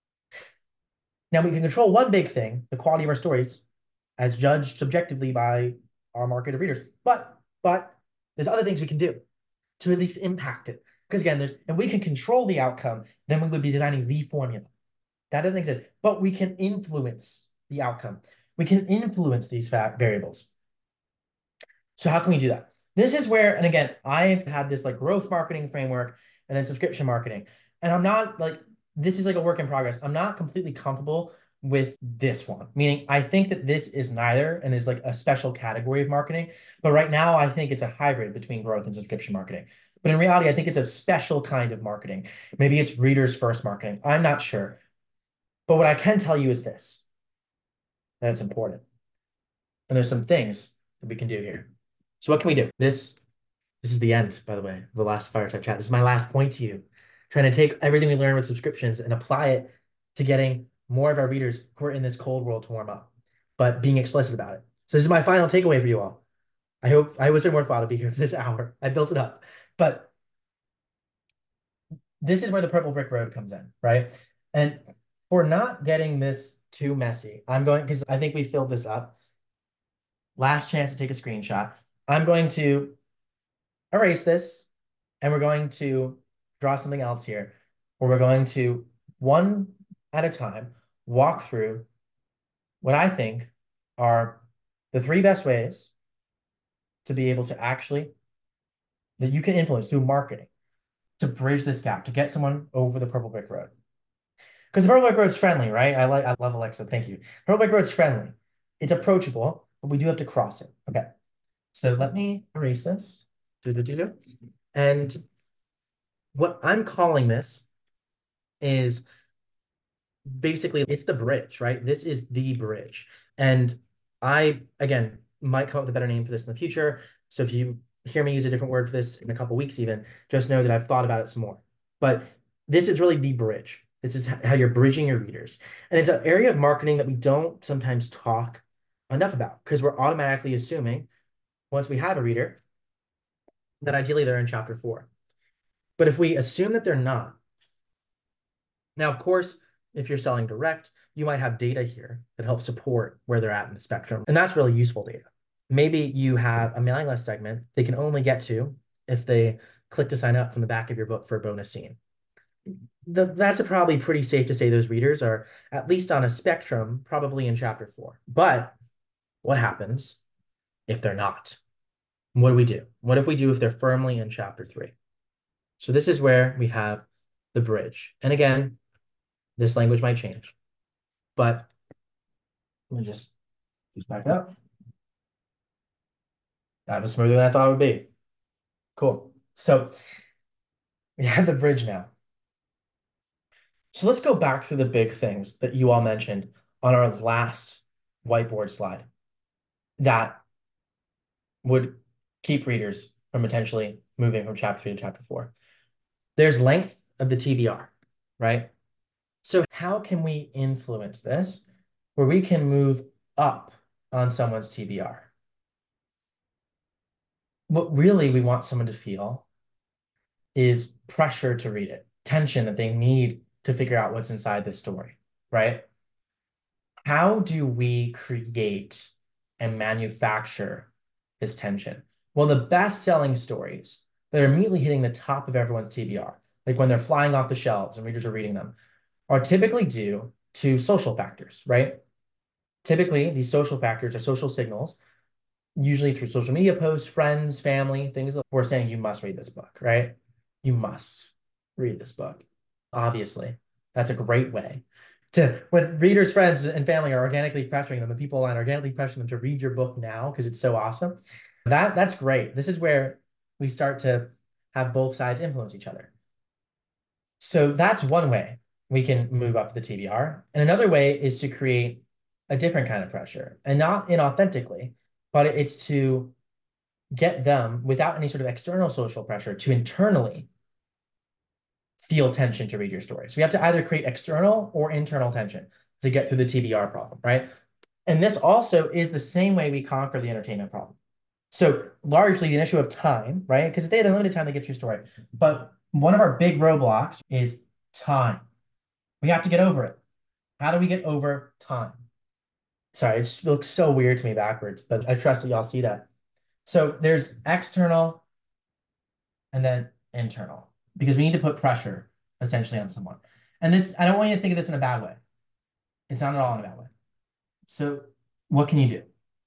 A: Now, we can control one big thing, the quality of our stories, as judged subjectively by our market of readers. But there's other things we can do to at least impact it. Because again, if we can control the outcome, then we would be designing the formula. That doesn't exist. But we can influence the outcome. We can influence these variables. So how can we do that? This is where, and again, I've had this like growth marketing framework and then subscription marketing. And I'm not like, this is like a work in progress. I'm not completely comfortable with this one, meaning I think that this is neither and is like a special category of marketing. But right now, I think it's a hybrid between growth and subscription marketing. But in reality, I think it's a special kind of marketing. Maybe it's readers first marketing. I'm not sure. But what I can tell you is this, that it's important. And there's some things that we can do here. So what can we do? This is the end, by the way, of the last fireside chat. This is my last point to you. Trying to take everything we learned with subscriptions and apply it to getting more of our readers who are in this cold world to warm up, but being explicit about it. So this is my final takeaway for you all. I was been worthwhile to be here for this hour. I built it up. But this is where the purple brick road comes in, right? And for not getting this too messy, I'm going, because I think we filled this up. Last chance to take a screenshot. I'm going to erase this and we're going to draw something else here where we're going to one at a time walk through what I think are the three best ways to be able to actually that you can influence through marketing to bridge this gap to get someone over the purple brick road. Because the purple brick road's friendly, right? I love Alexa. Thank you. Purple brick road's friendly. It's approachable, but we do have to cross it. Okay. So let me erase this. And what I'm calling this is basically it's the bridge, right? This is the bridge. And again,
B: might come up with a better name for this in the future. So if you hear me use a different word for this in a couple weeks, even just know that I've thought about it some more. But this is really the bridge. This is how you're bridging your readers. And it's an area of marketing that we don't sometimes talk enough about because we're automatically assuming once we have a reader that ideally they're in chapter 4. But if we assume that they're not, now, of course, if you're selling direct, you might have data here that helps support where they're at in the spectrum. And that's really useful data. Maybe you have a mailing list segment they can only get to if they click to sign up from the back of your book for a bonus scene. That's probably pretty safe to say those readers are, at least on a spectrum, probably in chapter 4. But what happens if they're not? What do we do? What if we do if they're firmly in chapter 3? So this is where we have the bridge. And again, this language might change, but let me just back up. That was smoother than I thought it would be. Cool. So we have the bridge now. So let's go back through the big things that you all mentioned on our last whiteboard slide that would keep readers from potentially moving from chapter 3 to chapter 4. There's length of the TBR, right? So how can we influence this where we can move up on someone's TBR? What really we want someone to feel is pressure to read it, tension that they need to figure out what's inside this story, right? How do we create and manufacture this tension? Well, the best-selling stories that are immediately hitting the top of everyone's TBR, like when they're flying off the shelves and readers are reading them, are typically due to social factors, right? Typically, these social factors are social signals, usually through social media posts, friends, family, things that we're saying you must read this book, right? You must read this book. Obviously, that's a great way to when readers, friends, and family are organically pressuring them, and people online are organically pressuring them to read your book now because it's so awesome. That's great. This is where we start to have both sides influence each other. So that's one way we can move up the TBR. And another way is to create a different kind of pressure and not inauthentically, but it's to get them without any sort of external social pressure to internally feel tension to read your story. So we have to either create external or internal tension to get through the TBR problem, right? And this also is the same way we conquer the entertainment problem. So largely an issue of time, right? Because if they had a limited time, they get your story. But one of our big roadblocks is time. We have to get over it. How do we get over time? Sorry, it just looks so weird to me backwards, but I trust that y'all see that. So there's external and then internal because we need to put pressure essentially on someone. And this, I don't want you to think of this in a bad way. It's not at all in a bad way. So what can you do?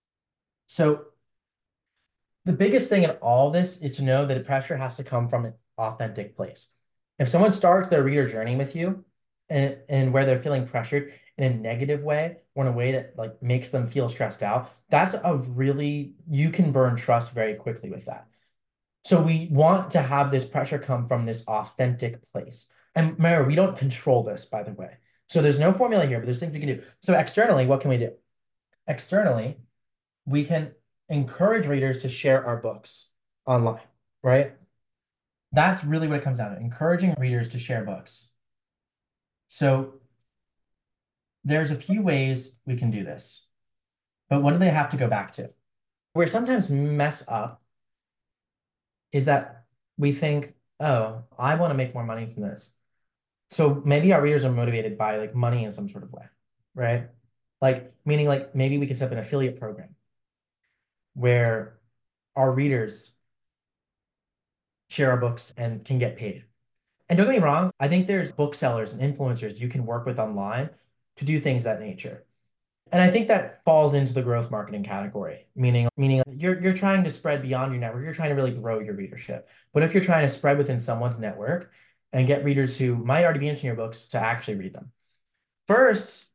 B: So the biggest thing in all this is to know that pressure has to come from an authentic place. If someone starts their reader journey with you and where they're feeling pressured in a negative way or in a way that like makes them feel stressed out, that's a really, you can burn trust very quickly with that. So we want to have this pressure come from this authentic place. And remember, we don't control this, by the way. So there's no formula here, but there's things we can do. So externally, what can we do? Externally, we can encourage readers to share our books online, right? That's really what it comes down to, encouraging readers to share books. So there's a few ways we can do this, but what do they have to go back to? Where sometimes mess up is that we think, oh, I want to make more money from this. So maybe our readers are motivated by like money in some sort of way, right? Like meaning like maybe we can set up an affiliate program where our readers share our books and can get paid. And don't get me wrong, I think there's booksellers and influencers you can work with online to do things of that nature. And I think that falls into the growth marketing category, meaning you're trying to spread beyond your network, you're trying to really grow your readership. But if you're trying to spread within someone's network and get readers who might already be interested in your books to actually read them. First,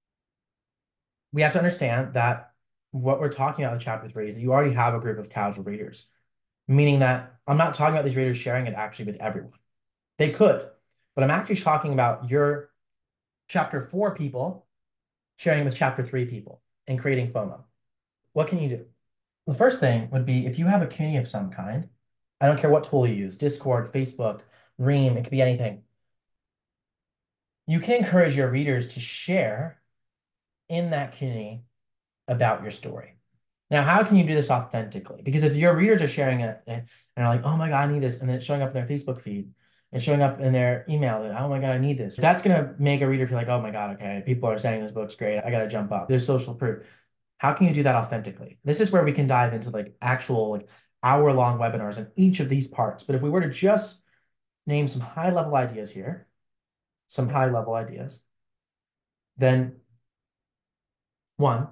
B: we have to understand that what we're talking about in chapter 3 is that you already have a group of casual readers, meaning that I'm not talking about these readers sharing it actually with everyone. They could, but I'm actually talking about your chapter 4 people sharing with chapter 3 people and creating FOMO. What can you do? The first thing would be if you have a community of some kind, I don't care what tool you use, Discord, Facebook, Ream, it could be anything. You can encourage your readers to share in that community about your story. Now, how can you do this authentically? Because if your readers are sharing it and are like, oh my God, I need this, and then it's showing up in their Facebook feed and showing up in their email, that, oh my God, I need this. That's going to make a reader feel like, oh my God, okay, people are saying this book's great. I got to jump up. There's social proof. How can you do that authentically? This is where we can dive into like actual like hour-long webinars in each of these parts. But if we were to just name some high-level ideas here, some high-level ideas, then one,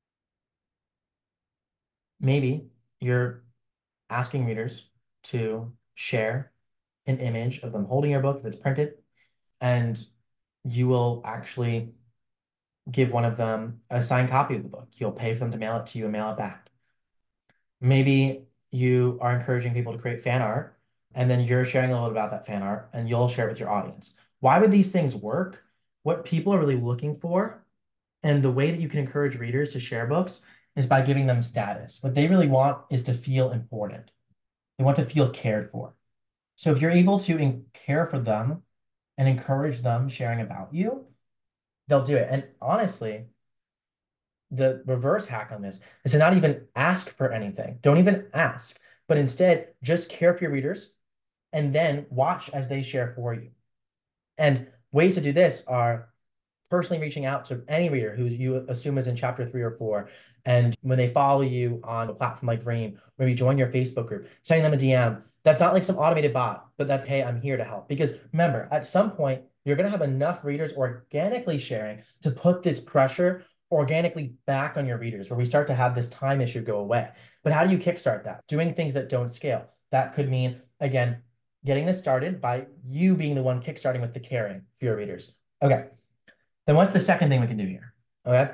B: maybe you're asking readers to share an image of them holding your book if it's printed, and you will actually give one of them a signed copy of the book. You'll pay for them to mail it to you and mail it back. Maybe you are encouraging people to create fan art, and then you're sharing a little bit about that fan art, and you'll share it with your audience. Why would these things work? What people are really looking for, and the way that you can encourage readers to share books is by giving them status. What they really want is to feel important. They want to feel cared for. So if you're able to care for them and encourage them sharing about you, they'll do it. And honestly, the reverse hack on this is to not even ask for anything. Don't even ask, but instead just care for your readers and then watch as they share for you. And ways to do this are personally reaching out to any reader who you assume is in chapter 3 or 4. And when they follow you on a platform like Ream, maybe join your Facebook group, sending them a DM. That's not like some automated bot, but that's, hey, I'm here to help. Because remember, at some point, you're going to have enough readers organically sharing to put this pressure organically back on your readers, where we start to have this time issue go away. But how do you kickstart that? Doing things that don't scale. That could mean, again, getting this started by you being the one kickstarting with the caring for your readers. Okay. Then what's the second thing we can do here? Okay.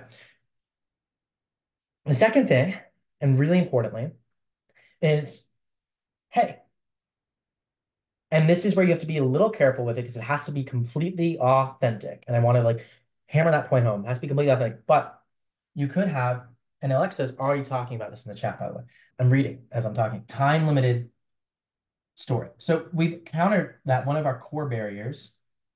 B: The second thing, and really importantly, is hey, and this is where you have to be a little careful with it because it has to be completely authentic. And I want to like hammer that point home. It has to be completely authentic. But you could have, and Alexa's already talking about this in the chat, by the way. I'm reading as I'm talking. Time limited story. So we've countered that one of our core barriers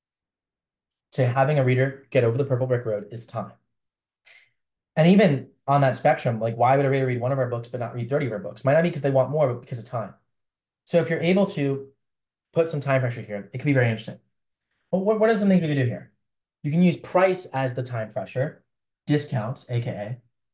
B: to having a reader get over the purple brick road is time. And even on that spectrum, like why would a reader read one of our books but not read 30 of our books? Might not be because they want more, but because of time. So if you're able to put some time pressure here, it could be very interesting. Well, what are some things we could do here? You can use price as the time pressure, discounts, aka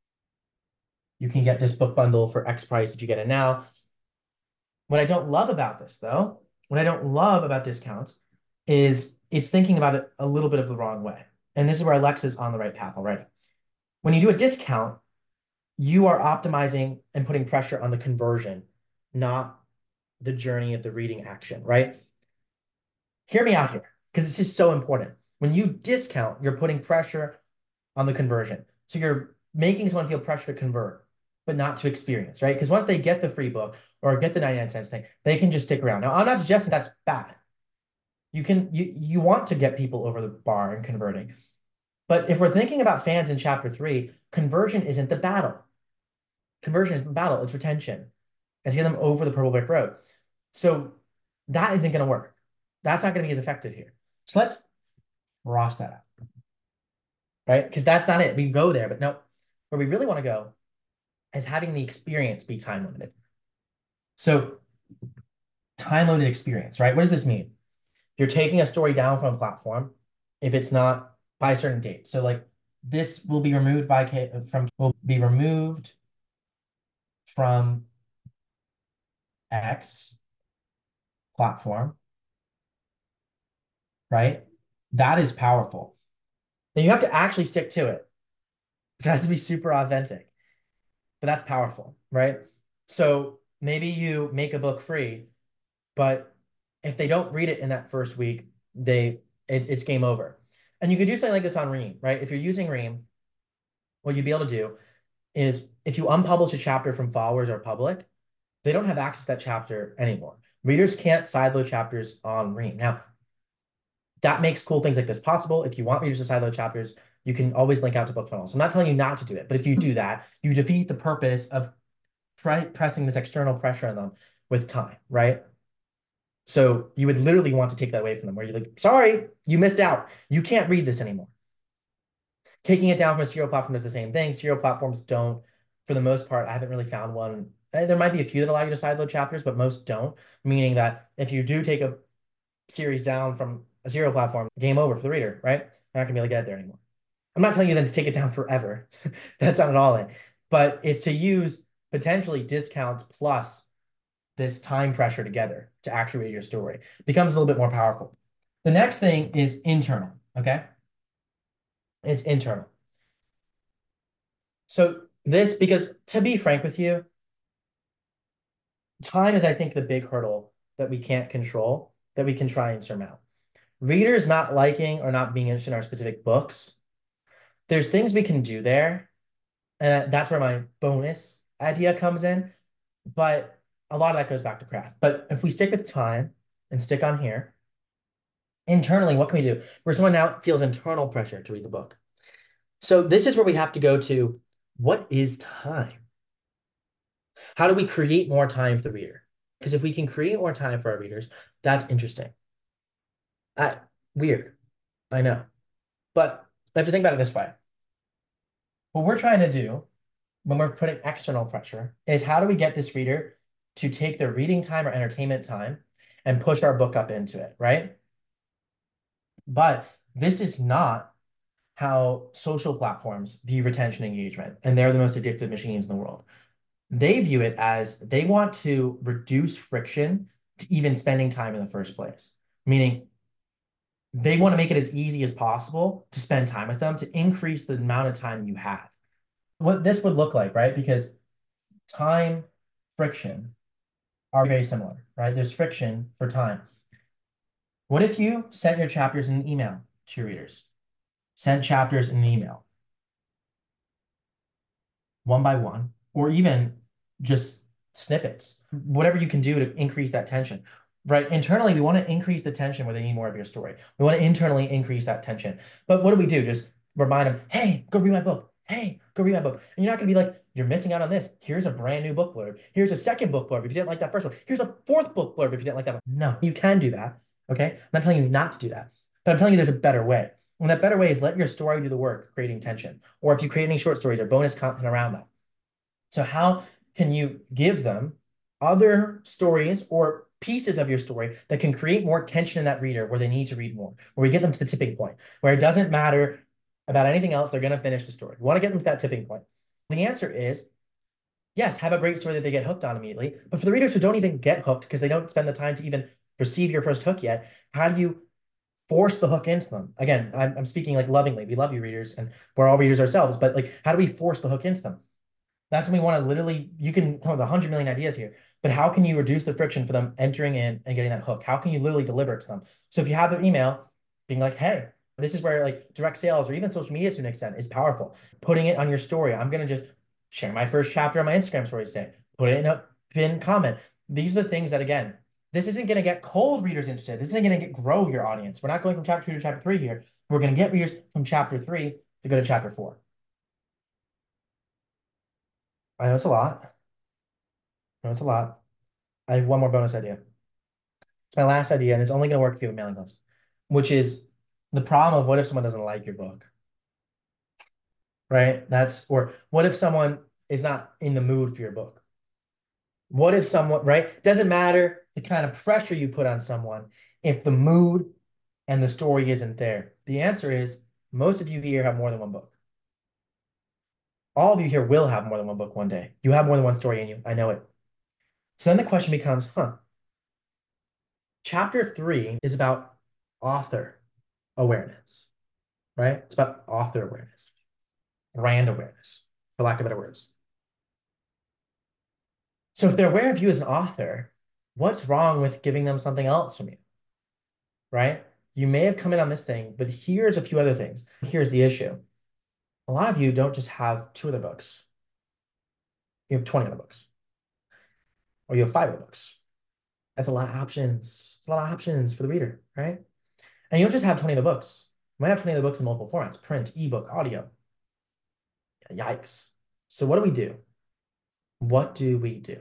B: you can get this book bundle for X price if you get it now. What I don't love about this, though, what I don't love about discounts is it's thinking about it a little bit of the wrong way. And this is where Alexa's on the right path already. When you do a discount, you are optimizing and putting pressure on the conversion, not the journey of the reading action, right? Hear me out here, because this is so important. When you discount, you're putting pressure on the conversion. So you're making someone feel pressure to convert, but not to experience, right? Because once they get the free book or get the 99 cents thing, they can just stick around. Now, I'm not suggesting that's bad. You want to get people over the bar and converting. But if we're thinking about fans in chapter 3, conversion isn't the battle. Conversion isn't the battle, it's retention. And to get them over the purple brick road. So that isn't going to work. That's not going to be as effective here. So let's cross that out, right? Because that's not it. We go there, but no, where we really want to go is having the experience be time limited. So time limited experience, right? What does this mean? You're taking a story down from a platform if it's not by a certain date. So like this will be removed from X platform, right? That is powerful. Then you have to actually stick to it. It has to be super authentic, but that's powerful, right? So maybe you make a book free, but if they don't read it in that first week, it's game over. And you could do something like this on Ream, right? If you're using Ream, what you'd be able to do is if you unpublish a chapter from followers or public, they don't have access to that chapter anymore. Readers can't sideload chapters on Ream. Now, that makes cool things like this possible. If you want readers to sideload chapters, you can always link out to BookFunnels. So I'm not telling you not to do it, but if you do that, you defeat the purpose of pressing this external pressure on them with time, right? So you would literally want to take that away from them, where you're like, sorry, you missed out. You can't read this anymore. Taking it down from a serial platform does the same thing. Serial platforms don't, for the most part, I haven't really found one. There might be a few that allow you to sideload chapters, but most don't. Meaning that if you do take a series down from a serial platform, game over for the reader, right? They're not gonna be able to get it there anymore. I'm not telling you then to take it down forever. That's not at all it. But it's to use potentially discounts plus this time pressure together to activate your story. It becomes a little bit more powerful. The next thing is internal, okay? It's internal. So this, because to be frank with you, time is, I think, the big hurdle that we can't control, that we can try and surmount. Readers not liking or not being interested in our specific books, there's things we can do there. And that's where my bonus idea comes in. But a lot of that goes back to craft. But if we stick with time and stick on here, internally, what can we do? Where someone now feels internal pressure to read the book. So this is where we have to go to, what is time? How do we create more time for the reader? Because if we can create more time for our readers, that's interesting. Uh, Weird, I know. But I have to think about it this way. What we're trying to do when we're putting external pressure is, how do we get this reader to take their reading time or entertainment time and push our book up into it, right? But this is not how social platforms view retention engagement, and they're the most addictive machines in the world. They view it as they want to reduce friction to even spending time in the first place, meaning they want to make it as easy as possible to spend time with them to increase the amount of time you have. What this would look like, right? Because time, friction are very similar, right? There's friction for time. What if you sent your chapters in an email to your readers? Sent chapters in an email, one by one, or even just snippets, whatever you can do to increase that tension. Right? Internally, we want to increase the tension where they need more of your story. We want to internally increase that tension. But what do we do? Just remind them, hey, go read my book. Hey, go read my book. And you're not going to be like, you're missing out on this. Here's a brand new book blurb. Here's a second book blurb if you didn't like that first one. Here's a fourth book blurb if you didn't like that one. No, you can do that. Okay? I'm not telling you not to do that, but I'm telling you there's a better way. And that better way is let your story do the work, creating tension. Or if you create any short stories or bonus content around that. So how can you give them other stories or pieces of your story that can create more tension in that reader where they need to read more, where we get them to the tipping point, where it doesn't matter about anything else, they're going to finish the story. We want to get them to that tipping point. The answer is yes, have a great story that they get hooked on immediately. But for the readers who don't even get hooked because they don't spend the time to even receive your first hook yet, how do you force the hook into them? Again, I'm speaking like lovingly. We love you, readers, and we're all readers ourselves. But like, how do we force the hook into them? That's when we want to literally, you can come with 100 million ideas here, but how can you reduce the friction for them entering in and getting that hook? How can you literally deliver it to them? So if you have their email being like, hey, this is where like direct sales or even social media to an extent is powerful. Putting it on your story. I'm going to just share my first chapter on my Instagram stories today. Put it in a pinned comment. These are the things that, again, this isn't going to get cold readers interested. This isn't going to grow your audience. We're not going from chapter 2 to chapter 3 here. We're going to get readers from chapter 3 to go to chapter 4. I know it's a lot. I know it's a lot. I have one more bonus idea. It's my last idea, and it's only going to work if you have a mailing list, which is the problem of what if someone doesn't like your book, right? Or what if someone is not in the mood for your book? What if someone, right? Doesn't matter the kind of pressure you put on someone if the mood and the story isn't there. The answer is most of you here have more than one book. All of you here will have more than one book one day. You have more than one story in you. I know it. So then the question becomes, chapter 3 is about author awareness, right? It's about author awareness, brand awareness, for lack of better words. So if they're aware of you as an author, what's wrong with giving them something else from you, right? You may have come in on this thing, but here's a few other things. Here's the issue. A lot of you don't just have 2 other books. You have 20 other books, or you have 5 other books. That's a lot of options. It's a lot of options for the reader, right? And you don't just have 20 of the books. You might have 20 of the books in multiple formats, print, ebook, audio. Yikes. So what do we do? What do we do?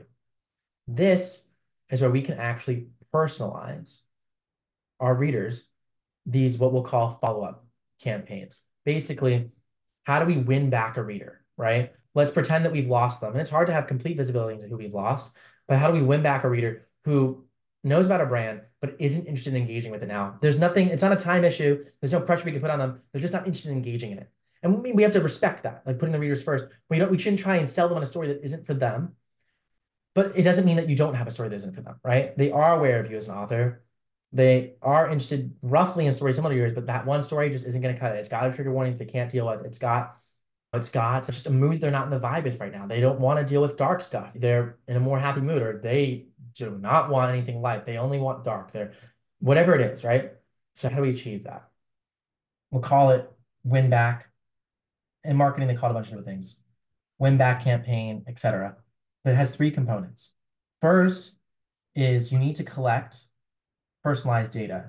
B: This is where we can actually personalize our readers these what we'll call follow-up campaigns. Basically, how do we win back a reader, right? Let's pretend that we've lost them. And it's hard to have complete visibility into who we've lost, but how do we win back a reader who knows about a brand but isn't interested in engaging with it now? There's nothing, it's not a time issue. There's no pressure we can put on them. They're just not interested in engaging in it. And we have to respect that, like putting the readers first. We shouldn't try and sell them on a story that isn't for them. But it doesn't mean that you don't have a story that isn't for them, right? They are aware of you as an author. They are interested roughly in stories similar to yours, but that one story just isn't going to cut it. It's got a trigger warning they can't deal with. It's got just a mood they're not in the vibe with right now. They don't want to deal with dark stuff. They're in a more happy mood, or they do not want anything light. They only want dark. They're whatever it is, right? So how do we achieve that? We'll call it win back. In marketing, they call it a bunch of different things. Win back campaign, etc. But it has three components. First is you need to collect personalized data.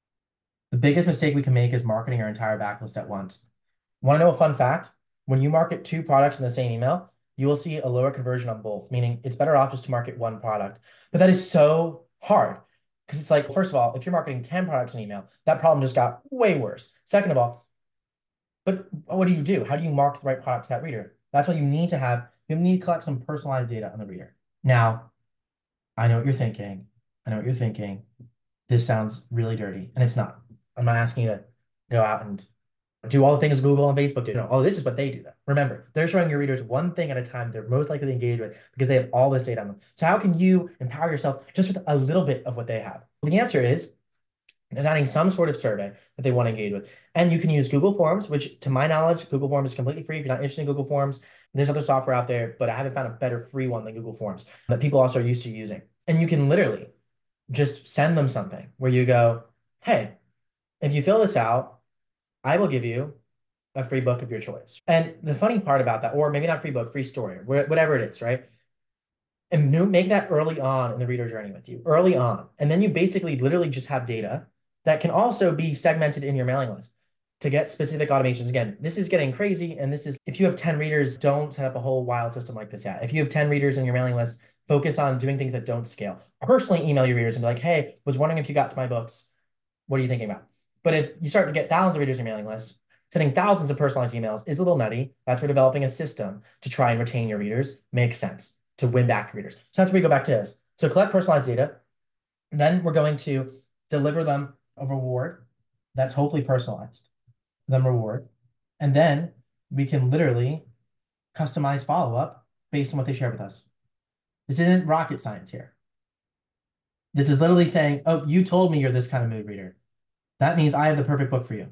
B: The biggest mistake we can make is marketing our entire backlist at once. Want to know a fun fact? When you market two products in the same email, you will see a lower conversion on both, meaning it's better off just to market one product. But that is so hard because it's like, first of all, if you're marketing 10 products in email, that problem just got way worse. Second of all, but what do you do? How do you market the right product to that reader? That's what you need to have. You need to collect some personalized data on the reader. Now, I know what you're thinking. I know what you're thinking. This sounds really dirty, and it's not. I'm not asking you to go out and do all the things Google and Facebook do. No, oh, this is what they do. Though. Remember, they're showing your readers one thing at a time they're most likely to engage with because they have all this data on them. So how can you empower yourself just with a little bit of what they have? Well, the answer is designing some sort of survey that they want to engage with. And you can use Google Forms, which to my knowledge, Google Forms is completely free. If you're not interested in Google Forms, there's other software out there, but I haven't found a better free one than Google Forms that people also are used to using. And you can literally just send them something where you go, hey, if you fill this out, I will give you a free book of your choice. And the funny part about that, or maybe not free book, free story, whatever it is, right? And make that early on in the reader journey with you, early on. And then you basically literally just have data that can also be segmented in your mailing list to get specific automations. Again, this is getting crazy. And this is, if you have 10 readers, don't set up a whole wild system like this yet. If you have 10 readers in your mailing list, focus on doing things that don't scale. Personally email your readers and be like, hey, was wondering if you got to my books. What are you thinking about? But if you start to get thousands of readers in your mailing list, sending thousands of personalized emails is a little nutty. That's where developing a system to try and retain your readers makes sense to win back readers. So that's where we go back to this. So collect personalized data. Then we're going to deliver them a reward that's hopefully personalized, them reward. And then we can literally customize follow-up based on what they share with us. This isn't rocket science here. This is literally saying, oh, you told me you're this kind of mood reader. That means I have the perfect book for you.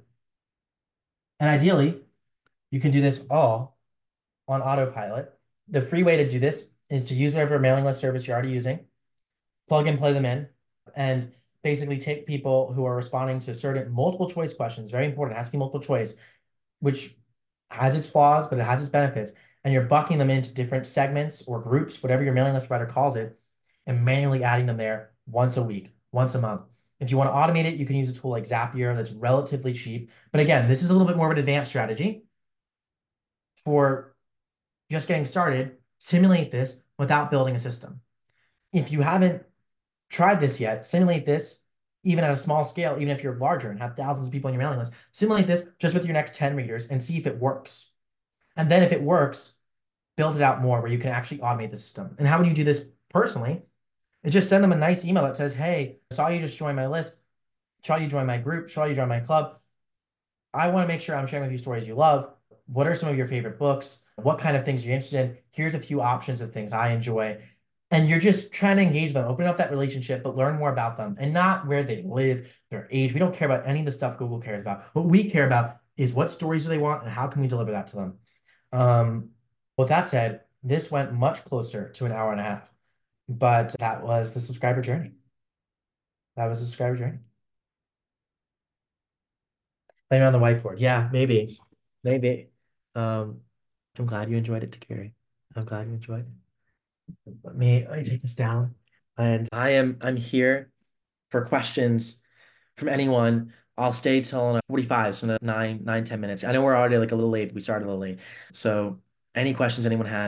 B: And ideally, you can do this all on autopilot. The free way to do this is to use whatever mailing list service you're already using, plug and play them in, and basically take people who are responding to certain multiple choice questions, very important, it has to be multiple choice, which has its flaws, but it has its benefits. And you're bucking them into different segments or groups, whatever your mailing list provider calls it, and manually adding them there once a week, once a month. If you want to automate it, you can use a tool like Zapier that's relatively cheap. But again, this is a little bit more of an advanced strategy for just getting started. Simulate this without building a system. If you haven't tried this yet, simulate this even at a small scale, even if you're larger and have thousands of people on your mailing list. Simulate this just with your next 10 readers and see if it works. And then if it works, build it out more where you can actually automate the system. And how would you do this personally? It's just send them a nice email that says, hey, I saw you just join my list, saw you join my group, saw you join my club. I want to make sure I'm sharing with you stories you love. What are some of your favorite books? What kind of things you're interested in? Here's a few options of things I enjoy. And you're just trying to engage them, open up that relationship, but learn more about them and not where they live, their age. We don't care about any of the stuff Google cares about. What we care about is what stories do they want and how can we deliver that to them? With that said, this went much closer to an hour and a half, but that was the subscriber journey. That was the subscriber journey. Blame it on the whiteboard. Yeah, maybe. Maybe. Um, I'm glad you enjoyed it, Takiri. I'm glad you enjoyed it. Let me take this down. And I'm here for questions from anyone. I'll stay till 45, so 10 minutes. I know we're already like a little late. We started a little late. So any questions anyone has,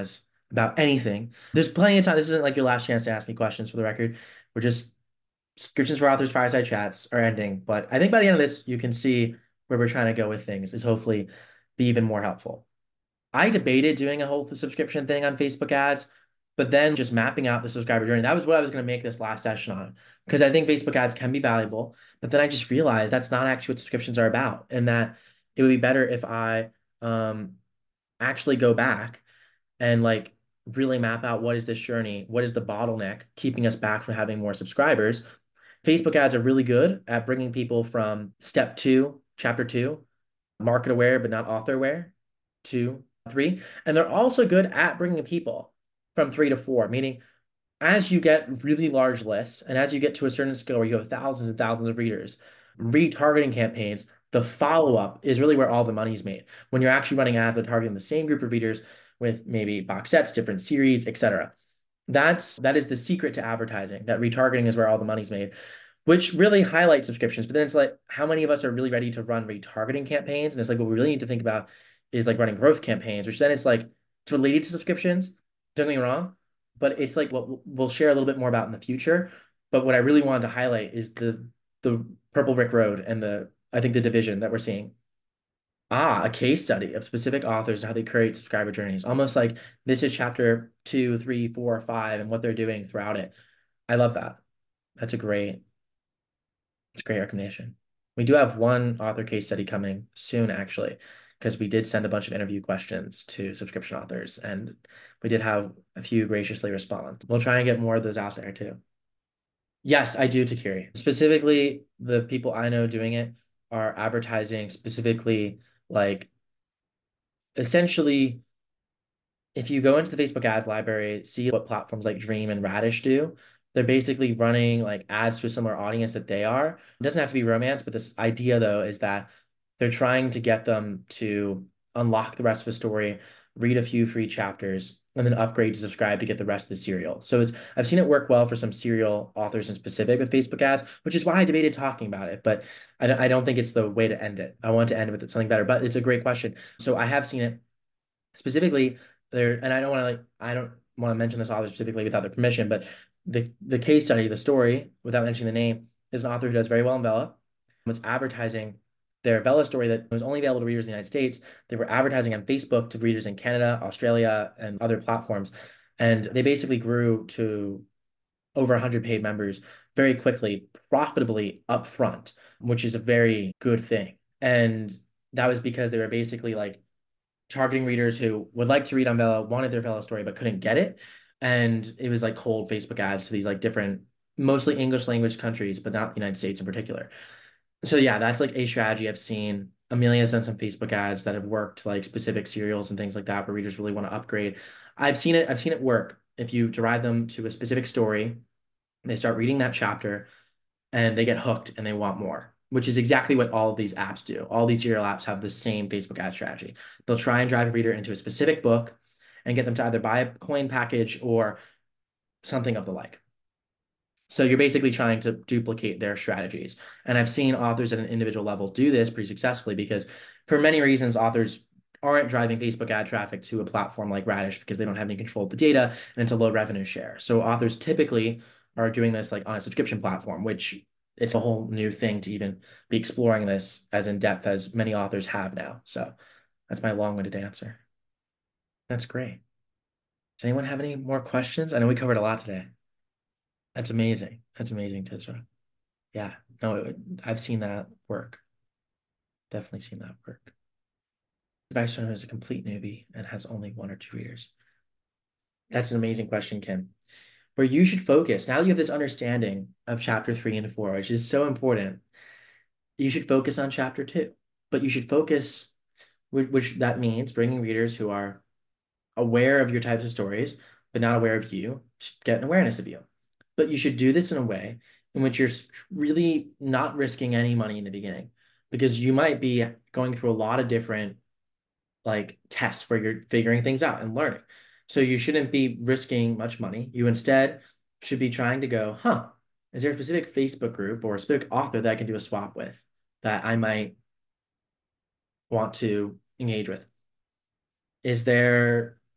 A: about anything. There's plenty of time. This isn't like your last chance to ask me questions for the record. We're just subscriptions for authors fireside chats are ending. But I think by the end of this, you can see where we're trying to go with things is hopefully be even more helpful. I debated doing a whole subscription thing on Facebook ads, but then just mapping out the subscriber journey. That was what I was going to make this last session on because I think Facebook ads can be valuable. But then I just realized that's not actually what subscriptions are about, and that it would be better if I um, actually go back and like really map out what is this journey, what is the bottleneck keeping us back from having more subscribers. Facebook ads are really good at bringing people from step two, chapter two, market aware but not author aware, two, three. And they're also good at bringing people from three to four, meaning as you get really large lists and as you get to a certain scale where you have thousands and thousands of readers, retargeting campaigns, the follow-up is really where all the money is made. When you're actually running ads that targeting the same group of readers with maybe box sets, different series, etc. That is the secret to advertising. That retargeting is where all the money's made, which really highlights subscriptions. But then it's like, how many of us are really ready to run retargeting campaigns? And it's like, what we really need to think about is like running growth campaigns, which then it's like it's related to subscriptions. Don't get me wrong, but it's like what we'll share a little bit more about in the future. But what I really wanted to highlight is the purple brick road and the I think the division that we're seeing. Ah, a case study of specific authors and how they create subscriber journeys. Almost like this is chapter two, three, four, five, and what they're doing throughout it. I love that. That's it's a great recommendation. We do have one author case study coming soon, actually, because we did send a bunch of interview questions to subscription authors, and we did have a few graciously respond. We'll try and get more of those out there too. Yes, I do, Takiri. Specifically, the people I know doing it are advertising specifically like essentially if you go into the Facebook ads library, see what platforms like Dream and Radish do, they're basically running like ads to a similar audience that they are. It doesn't have to be romance, but this idea though is that they're trying to get them to unlock the rest of the story, read a few free chapters, and then upgrade to subscribe to get the rest of the serial. So I've seen it work well for some serial authors in specific with Facebook ads, which is why I debated talking about it, but I don't think it's the way to end it. I want to end with something better, but it's a great question. So I have seen it specifically there, and I don't want to mention this author specifically without their permission, but the case study, the story, without mentioning the name, is an author who does very well in Vella, was advertising their Vella story that was only available to readers in the United States. They were advertising on Facebook to readers in Canada, Australia, and other platforms. And they basically grew to over 100 paid members very quickly, profitably upfront, which is a very good thing. And that was because they were basically like targeting readers who would like to read on Vella, wanted their Vella story, but couldn't get it. And it was like cold Facebook ads to these like different, mostly English language countries, but not the United States in particular. So yeah, that's like a strategy I've seen. Amelia's done some Facebook ads that have worked like specific serials and things like that where readers really want to upgrade. I've seen it work. If you drive them to a specific story, they start reading that chapter, and they get hooked and they want more, which is exactly what all of these apps do. All these serial apps have the same Facebook ad strategy. They'll try and drive a reader into a specific book and get them to either buy a coin package or something of the like. So you're basically trying to duplicate their strategies. And I've seen authors at an individual level do this pretty successfully because for many reasons, authors aren't driving Facebook ad traffic to a platform like Radish because they don't have any control of the data and it's a low revenue share. So authors typically are doing this like on a subscription platform, which it's a whole new thing to even be exploring this as in depth as many authors have now. So that's my long-winded answer. That's great. Does anyone have any more questions? I know we covered a lot today. That's amazing. That's amazing, Tisra. Yeah, no, I've seen that work. Definitely seen that work. Backstone is a complete newbie and has only one or two years. That's an amazing question, Kim. Where you should focus, now that you have this understanding of chapter three and four, which is so important, you should focus on chapter two. But you should focus, which that means bringing readers who are aware of your types of stories, but not aware of you, to get an awareness of you. But you should do this in a way in which you're really not risking any money in the beginning, because you might be going through a lot of different like tests where you're figuring things out and learning. So you shouldn't be risking much money. You instead should be trying to go, huh, is there a specific Facebook group or a specific author that I can do a swap with that I might want to engage with? Is there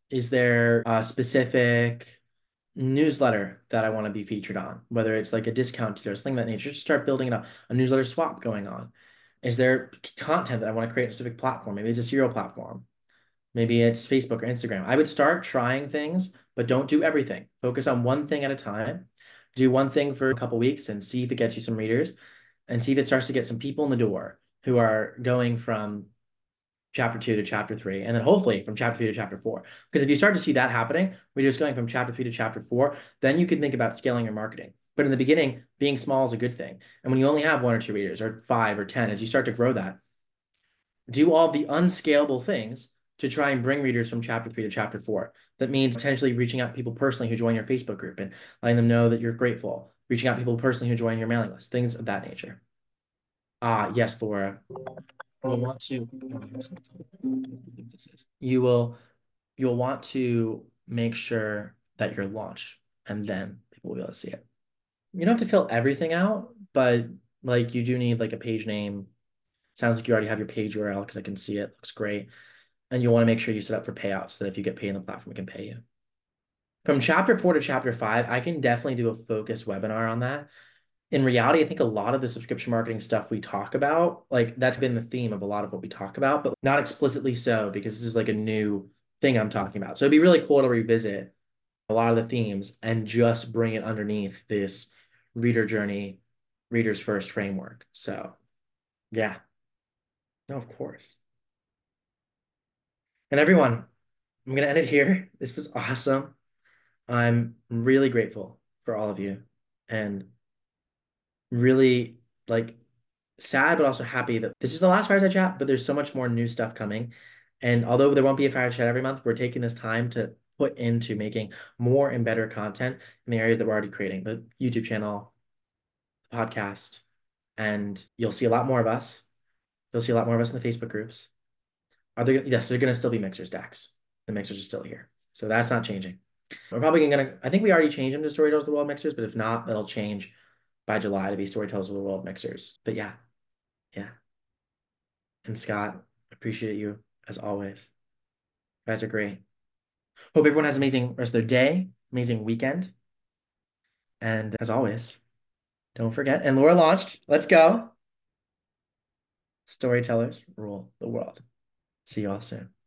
A: Is there a specific newsletter that I want to be featured on? Whether it's like a discount deal or something of that nature, just start building it up. A newsletter swap going on. Is there content that I want to create a specific platform? Maybe it's a serial platform. Maybe it's Facebook or Instagram. I would start trying things, but don't do everything. Focus on one thing at a time. Do one thing for a couple weeks and see if it gets you some readers and see if it starts to get some people in the door who are going from chapter 2 to chapter 3, and then hopefully from chapter 3 to chapter 4. Because if you start to see that happening, we're just going from chapter 3 to chapter 4, then you can think about scaling your marketing. But in the beginning, being small is a good thing. And when you only have one or two readers, or five or 10, as you start to grow that, do all the unscalable things to try and bring readers from chapter 3 to chapter 4. That means potentially reaching out to people personally who join your Facebook group and letting them know that you're grateful, reaching out to people personally who join your mailing list, things of that nature. Yes, Laura. You'll want to, you'll want to make sure that you're launched and then people will be able to see it. You don't have to fill everything out, but like you do need like a page name. Sounds like you already have your page URL because I can see it. Looks great. And you want to make sure you set up for payouts so that if you get paid on the platform, it can pay you. From chapter 4 to chapter 5, I can definitely do a focused webinar on that. In reality, I think a lot of the subscription marketing stuff we talk about, like that's been the theme of a lot of what we talk about, but not explicitly so because this is like a new thing I'm talking about. So it'd be really cool to revisit a lot of the themes and just bring it underneath this reader journey, readers first framework. So yeah, no, of course. And everyone, I'm gonna end it here. This was awesome. I'm really grateful for all of you and really like sad, but also happy that this is the last Fireside Chat, but there's so much more new stuff coming. And although there won't be a Fireside Chat every month, we're taking this time to put into making more and better content in the areas that we're already creating, the YouTube channel, podcast, and you'll see a lot more of us. You'll see a lot more of us in the Facebook groups. Are there? Yes, they're going to still be mixer stacks. The mixers are still here. So that's not changing. We're probably gonna, I think we already changed them to Storytellers of the World mixers, but if not, that'll change by July to be Storytellers of the World mixers. But yeah, yeah. And Scott, appreciate you as always. You guys are great. Hope everyone has an amazing rest of their day, amazing weekend. And as always, don't forget. And Laura launched. Let's go. Storytellers rule the world. See you all soon.